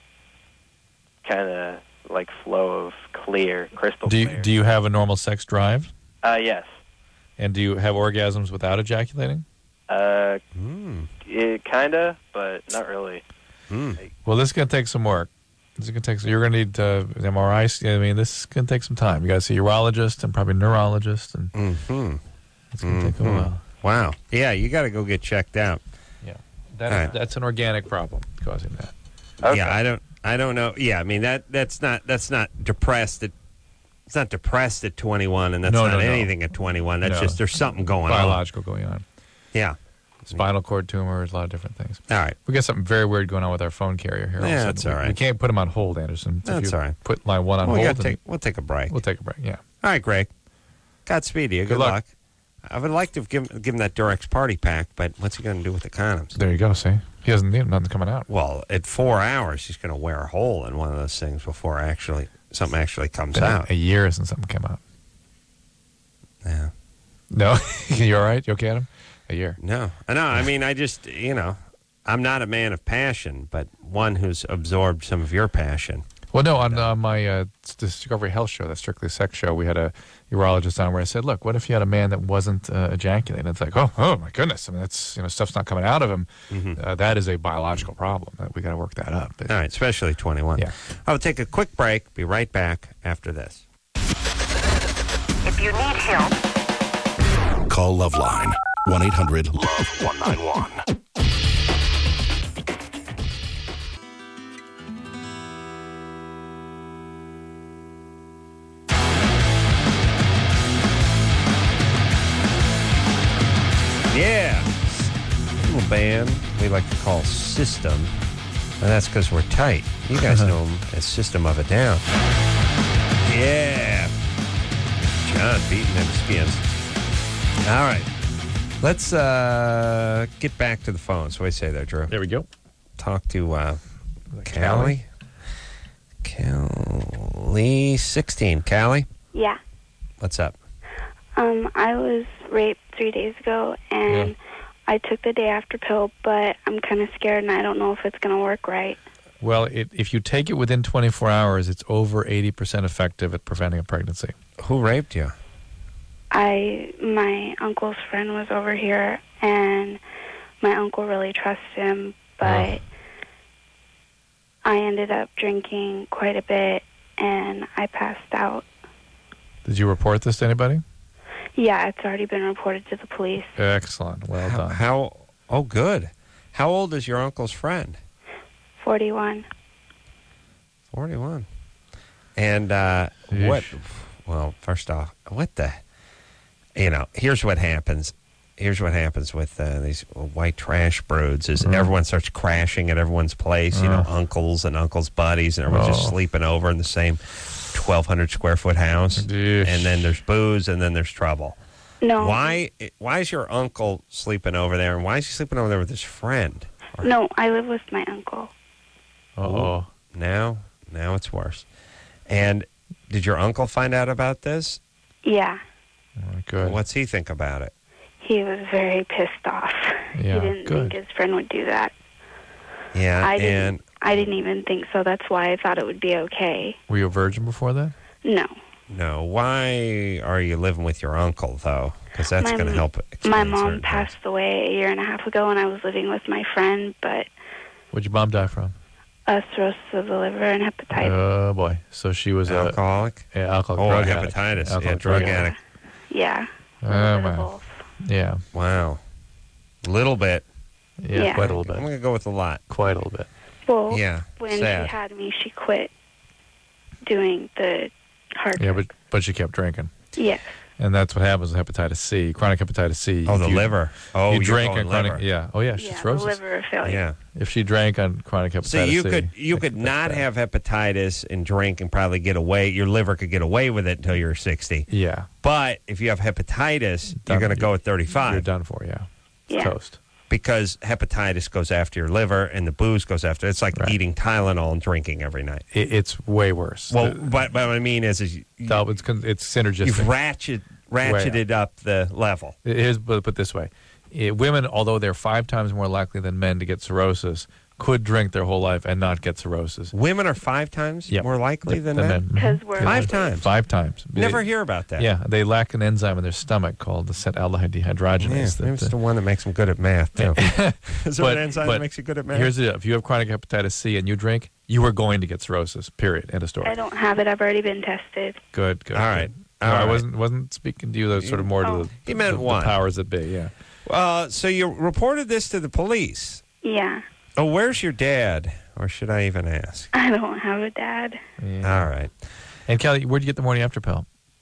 kind of like flow of clear crystal Do you, clear. do you have a normal sex drive? Uh, yes. And do you have orgasms without ejaculating? Uh, Hmm. it kinda, but not really. Well, this is going to take some work. This is going to take. You're going to need uh, M R I. I mean, this is going to take some time. You got to see a urologist and probably a neurologist, and mm-hmm. it's going to take a Mhm. while. Wow. Yeah, you got to go get checked out. Yeah. That, All right. That's an organic problem causing that. Yeah, I don't. I don't know. Yeah, I mean that. That's not. That's not depressed. At, it's not depressed at twenty-one, and that's No, not no, no. anything at twenty-one. That's No. just there's something going Biological going on. on. Yeah. Spinal cord tumors, a lot of different things. All right. We got something very weird going on with our phone carrier here. all of a Yeah, sudden. that's all We- right. We can't put him on hold, Anderson. So if That's you all right. Put line one on Well, we hold. gotta and- take- we'll take a break. We'll take a break. Yeah. All right, Greg. Godspeed to you. Good, Good luck. luck. I would like to have given, given that Durex party pack, but what's he going to do with the condoms? There you go. See, he doesn't need nothing coming out. Well, at four hours, he's going to wear a hole in one of those things before actually something actually comes Been a- out. A year since something came out. Yeah. No, you all right? You okay, Adam? A year. No, no. I mean, I just you know, I'm not a man of passion, but one who's absorbed some of your passion. Well, no, on uh, my uh, Discovery Health show, that Strictly Sex show, we had a urologist on where I said, look, what if you had a man that wasn't uh, ejaculating? It's like, oh, oh, my goodness. I mean, that's, you know, stuff's not coming out of him. Uh, that is a biological problem. Uh, we got to work that up. But, All right, especially twenty-one. Yeah. I'll take a quick break. Be right back after this. If you need help, Call Loveline. one eight hundred love one nine one. Yeah. Little band we like to call System. And that's because we're tight. You guys know them as System of a Down. Yeah. John beating them skins. All right. Let's uh, get back to the phones. What do you say there, Drew? There we go. Talk to uh, Callie. Callie sixteen. Callie, Yeah. what's up? Um, I was raped three days ago, and Yeah. I took the day after pill, but I'm kind of scared, and I don't know if it's going to work right. Well, it, if you take it within twenty-four hours, it's over eighty percent effective at preventing a pregnancy. Who raped you? I, my uncle's friend was over here, and my uncle really trusts him, but I ended up drinking quite a bit, and I passed out. Did you report this to anybody? Yeah, it's already been reported to the police. Excellent. Well How, done. how? Oh, good. How old is your uncle's friend? forty-one. forty-one. And uh, what? Well, first off, what the? You know, here's what happens. Here's what happens with uh, these white trash broods is Mm. everyone starts crashing at everyone's place. You know, Uh. uncles and uncles' buddies, and everyone's just Oh. sleeping over in the same twelve hundred square foot house, Eesh. and then there's booze, and then there's trouble. No. Why? Why is your uncle sleeping over there, and why is he sleeping over there with his friend? No, I live with my uncle. Uh-oh. Now, now it's worse. And did your uncle find out about this? Yeah. Oh, good. What's he think about it? He was very pissed off. Yeah, he didn't good. think his friend would do that. Yeah, I and didn't. I didn't even think so. That's why I thought it would be okay. Were you a virgin before that? No. no. Why are you living with your uncle though? Because that's My going to m- help. My explain mom certain passed away a year and a half ago, and I was living with my friend, but What'd your mom die from? uh, cirrhosis of the liver and hepatitis. Oh, boy. So she was a... alcoholic. Yeah, alcohol. Oh, drug hepatitis. addict. Yeah, Alcoholic drug addict. addict. Yeah. Oh, man. Yeah. Wow. Little bit. Yeah, Yeah. quite a little I'm bit. going to go with a lot. Quite a little bit. Well, Yeah, when sad. she had me, she quit doing the hard. Yeah, but but she kept drinking. Yes. And that's what happens with hepatitis C, chronic hepatitis C. Oh, If the you- liver. Oh, you you're drank going on chronic. liver. Yeah. Oh, yeah. She's Yeah, the cirrhosis. liver failure. Yeah. If she drank on chronic hepatitis So you C, could you could not have hepatitis and drink and probably get away. Your liver could get away with it until you're sixty. Yeah. But if you have hepatitis, you're Done. going to go at thirty-five. You're done for. Yeah. Yeah. Toast. Because hepatitis goes after your liver and the booze goes after. It's like eating Tylenol and drinking every night. It, it's way worse. Well, The- but, but what I mean is, is you, No, it's con- it's synergistic. you've ratchet, ratcheted up the level. Here's put put this way: Eh, women, although they're five times more likely than men to get cirrhosis, could drink their whole life and not get cirrhosis. Women are five times Yep. more likely Th- than, than men. men. Because Mhm. we're Five times. Five times. Never They- hear about that. Yeah, they lack an enzyme in their stomach called the acetaldehyde Yeah, dehydrogenase. maybe it's the one that makes them good at math too. Is there But- an enzyme but that makes you good at math? Here's the deal. If you have chronic hepatitis C and you drink, you are going to get cirrhosis. Period. End of story. I don't have it. I've already been tested. Good, good. All right. good. All No, I right. wasn't wasn't speaking to you. Though, sort of more Oh. to the, He meant the, the one. powers that be. Yeah. Uh, so you reported this to the police. Yeah. Oh, where's your dad? Or should I even ask? I don't have a dad. Yeah. All right. And Kelly, where'd you get the morning after pill?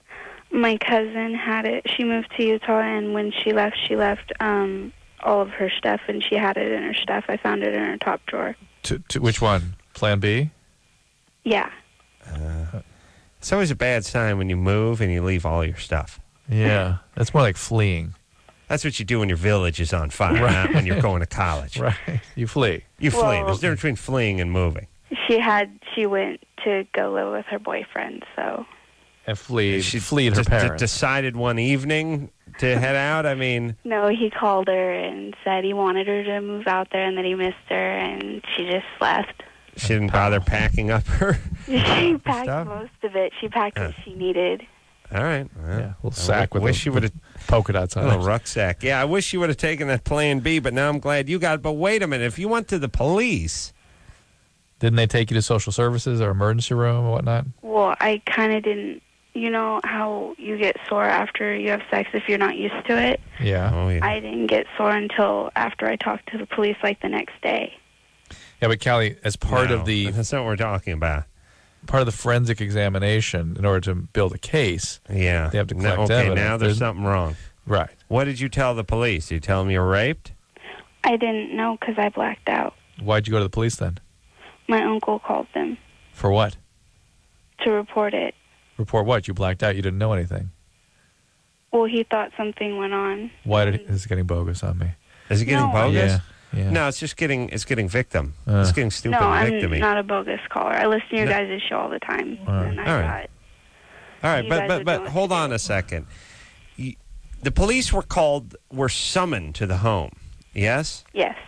My cousin had it. She moved to Utah, and when she left, she left um, all of her stuff, and she had it in her stuff. I found it in her top drawer. To, to which one? Plan B? Yeah. Uh, it's always a bad sign when you move and you leave all your stuff. Yeah. That's more like fleeing. That's what you do when your village is on fire, not when you're going to college. Right. You flee. You flee. Well- There's a difference between fleeing and moving. She had. She went to go live with her boyfriend. So And flee. She fleed her d- d- parents. decided one evening to head out. I mean, no, he called her and said he wanted her to move out there and that he missed her, and she just left. she didn't bother packing up her. She packed stuff? most of it. She packed what she needed. All right. Well, Yeah, a little I sack w- with wish a- you would have polka dots a on little it. rucksack. Yeah, I wish you would have taken that Plan B, but now I'm glad you got it. But wait a minute, if you went to the police, Didn't they take you to social services or emergency room or whatnot? Well, I kind of didn't. You know how you get sore after you have sex if you're not used to it? Yeah. oh yeah, I didn't get sore until after I talked to the police, like the next day. Yeah, but Kelly, as part No, of the that's not what we're talking about. part of the forensic examination, in order to build a case, Yeah, they have to No, collect okay, evidence. now there's something wrong. Right. What did you tell the police? Did you tell them you were raped? I didn't know because I blacked out. Why'd you go to the police then? My uncle called them For what? to report it. Report what? You blacked out. You didn't know anything. Well, he thought something went on. Why did it, this is getting bogus on me? Is it getting No. bogus? Yeah. Yeah. No, it's just getting it's getting victim. Uh. it's getting stupid No, I'm victim-y. not a bogus caller. I listen to your No. guys' show all the time. All right. And I All right. thought, All right, you but guys but would but know what hold to on do. a second. You, the police were called, were summoned to the home. Yes. yes.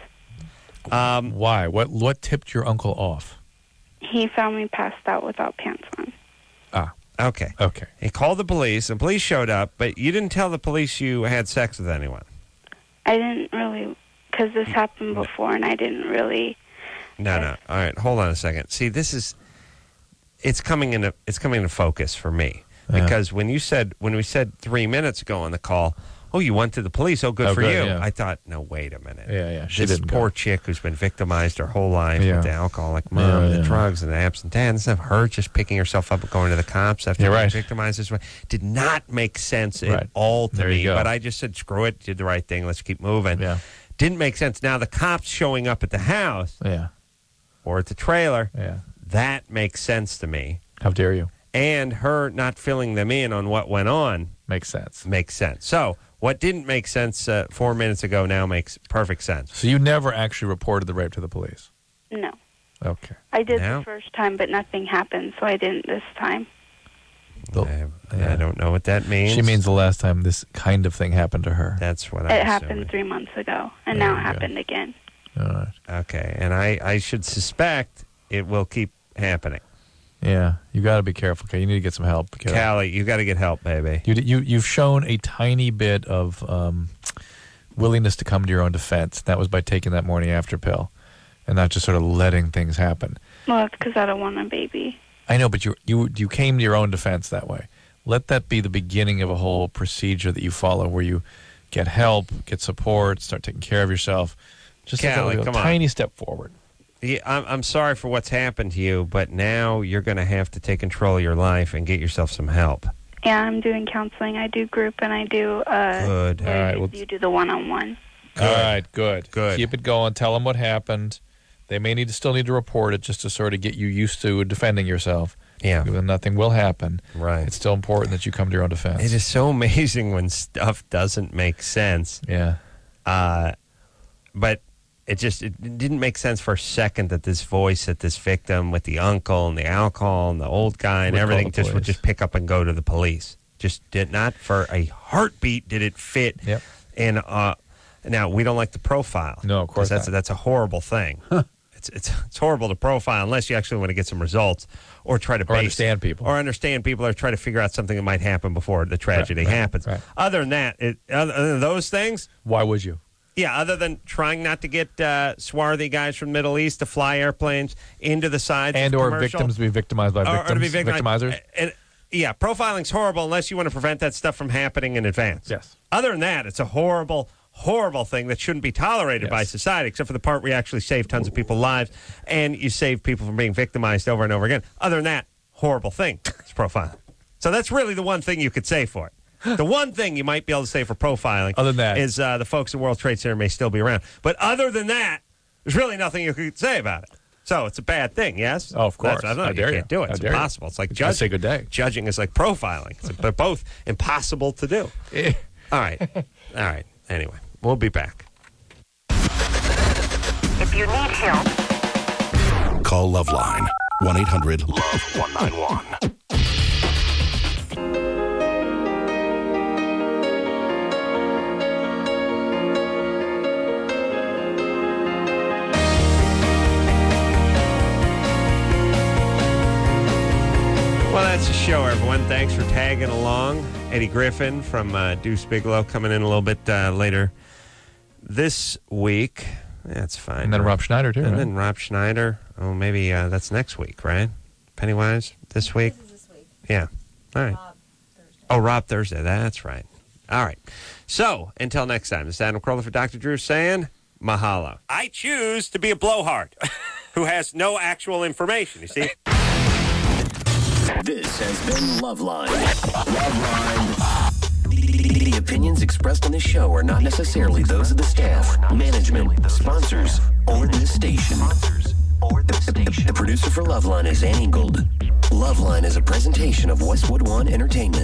Um, Why? What what tipped your uncle off? He found me passed out without pants on. Ah. okay. Okay. He called the police. The police showed up, but you didn't tell the police you had sex with anyone. I didn't really, because this happened before, and I didn't really. No, no. All right, hold on a second. See, this is it's coming into it's coming into focus for me Yeah. because when you said when we said three minutes ago on the call, oh, you went to the police. Oh, good Oh, for good, you. yeah. I thought, no, wait a minute. Yeah, yeah. She This didn't poor go. chick who's been victimized her whole life Yeah. with the alcoholic mom, Yeah, and the yeah. drugs, and the absent dad. It's not her just picking herself up and going to the cops after You're being right. victimized this way. Did not make sense Right. at all to There you me. go. But I just said, screw it. Did the right thing. Let's keep moving. Yeah. Didn't make sense. Now the cops showing up at the house Yeah. or at the trailer, Yeah. that makes sense to me. How dare you? and her not filling them in on what went on makes sense. Makes sense. So what didn't make sense uh, four minutes ago now makes perfect sense. So you never actually reported the rape to the police? No. Okay. I did Now- the first time, but nothing happened, so I didn't this time. I, I don't know what that means. She means the last time this kind of thing happened to her. That's what It happened three months ago, and now it happened again. All right. Okay, and I, I should suspect it will keep happening. Yeah, you got to be careful. Okay, you need to get some help. Kiddo. Callie, you got to get help, baby. You you you've shown a tiny bit of um, willingness to come to your own defense. That was by taking that morning after pill, and not just sort of letting things happen. Well, it's because I don't want a baby. I know, but you you you came to your own defense that way. Let that be the beginning of a whole procedure that you follow, where you get help, get support, start taking care of yourself. Just Callie, like a, a come tiny on. step forward. Yeah, I'm, I'm sorry for what's happened to you, but now you're going to have to take control of your life and get yourself some help. Yeah, I'm doing counseling. I do group, and I do. Uh, Good. All right. Well, you do the one-on-one. all right. Good. Good. Keep it going. Tell them what happened. They may need to still need to report it just to sort of get you used to defending yourself. Yeah. Then nothing will happen. Right. It's still important that you come to your own defense. It is so amazing when stuff doesn't make sense. Yeah. Uh, but it just it didn't make sense for a second that this voice at this victim with the uncle and the alcohol and the old guy and Would call everything the just would police. just pick up and go to the police. Just did not for a heartbeat did it fit. Yep. And uh, now we don't like the profile. No, of 'cause course that's not. that's a horrible thing. It's, it's it's horrible to profile unless you actually want to get some results or try to Or base understand people. or understand people or try to figure out something that might happen before the tragedy right, happens. right. Other than that, it, other than those things, Why would you? yeah. Other than trying not to get uh, swarthy guys from the Middle East to fly airplanes into the sides And of or commercial- victims to be victimized by or- victims, or to be victimized. victimizers. And, yeah, profiling's horrible unless you want to prevent that stuff from happening in advance. Yes. Other than that, it's a horrible, horrible thing that shouldn't be tolerated Yes. by society, except for the part where you actually save tons of people's lives and you save people from being victimized over and over again. Other than that, horrible thing. It's profiling. So that's really the one thing you could say for it. The one thing you might be able to say for profiling Other than that. is uh, the folks at World Trade Center may still be around. But other than that, there's really nothing you could say about it. So it's a bad thing, yes? Oh, of course. That's, I don't know. How You dare can't you. do it. How It's dare you. impossible. It's like I judging. say good day. Judging is like profiling. It's, they're both impossible to do. All right. All right. Anyway, we'll be back. If you need help, Call Loveline. one eight hundred love one nine one. Well, that's the show, everyone. Thanks for tagging along. Eddie Griffin from uh, Deuce Bigelow coming in a little bit uh, later this week. That's fine. And then Rob Schneider, too, And right? then Rob Schneider. Oh, maybe uh, that's next week, right? Pennywise this week? This is this week. Yeah. All right. Rob Thursday. Oh, Rob Thursday. That's right. All right. So, until next time, this is Adam Carolla for Doctor Drew saying mahalo. I choose to be a blowhard who has no actual information, you see? This has been Loveline. Loveline. The, the opinions expressed on this show are not necessarily those of the staff, management, sponsors, or this station. The, the producer for Loveline is Annie Golden. Loveline is a presentation of Westwood One Entertainment.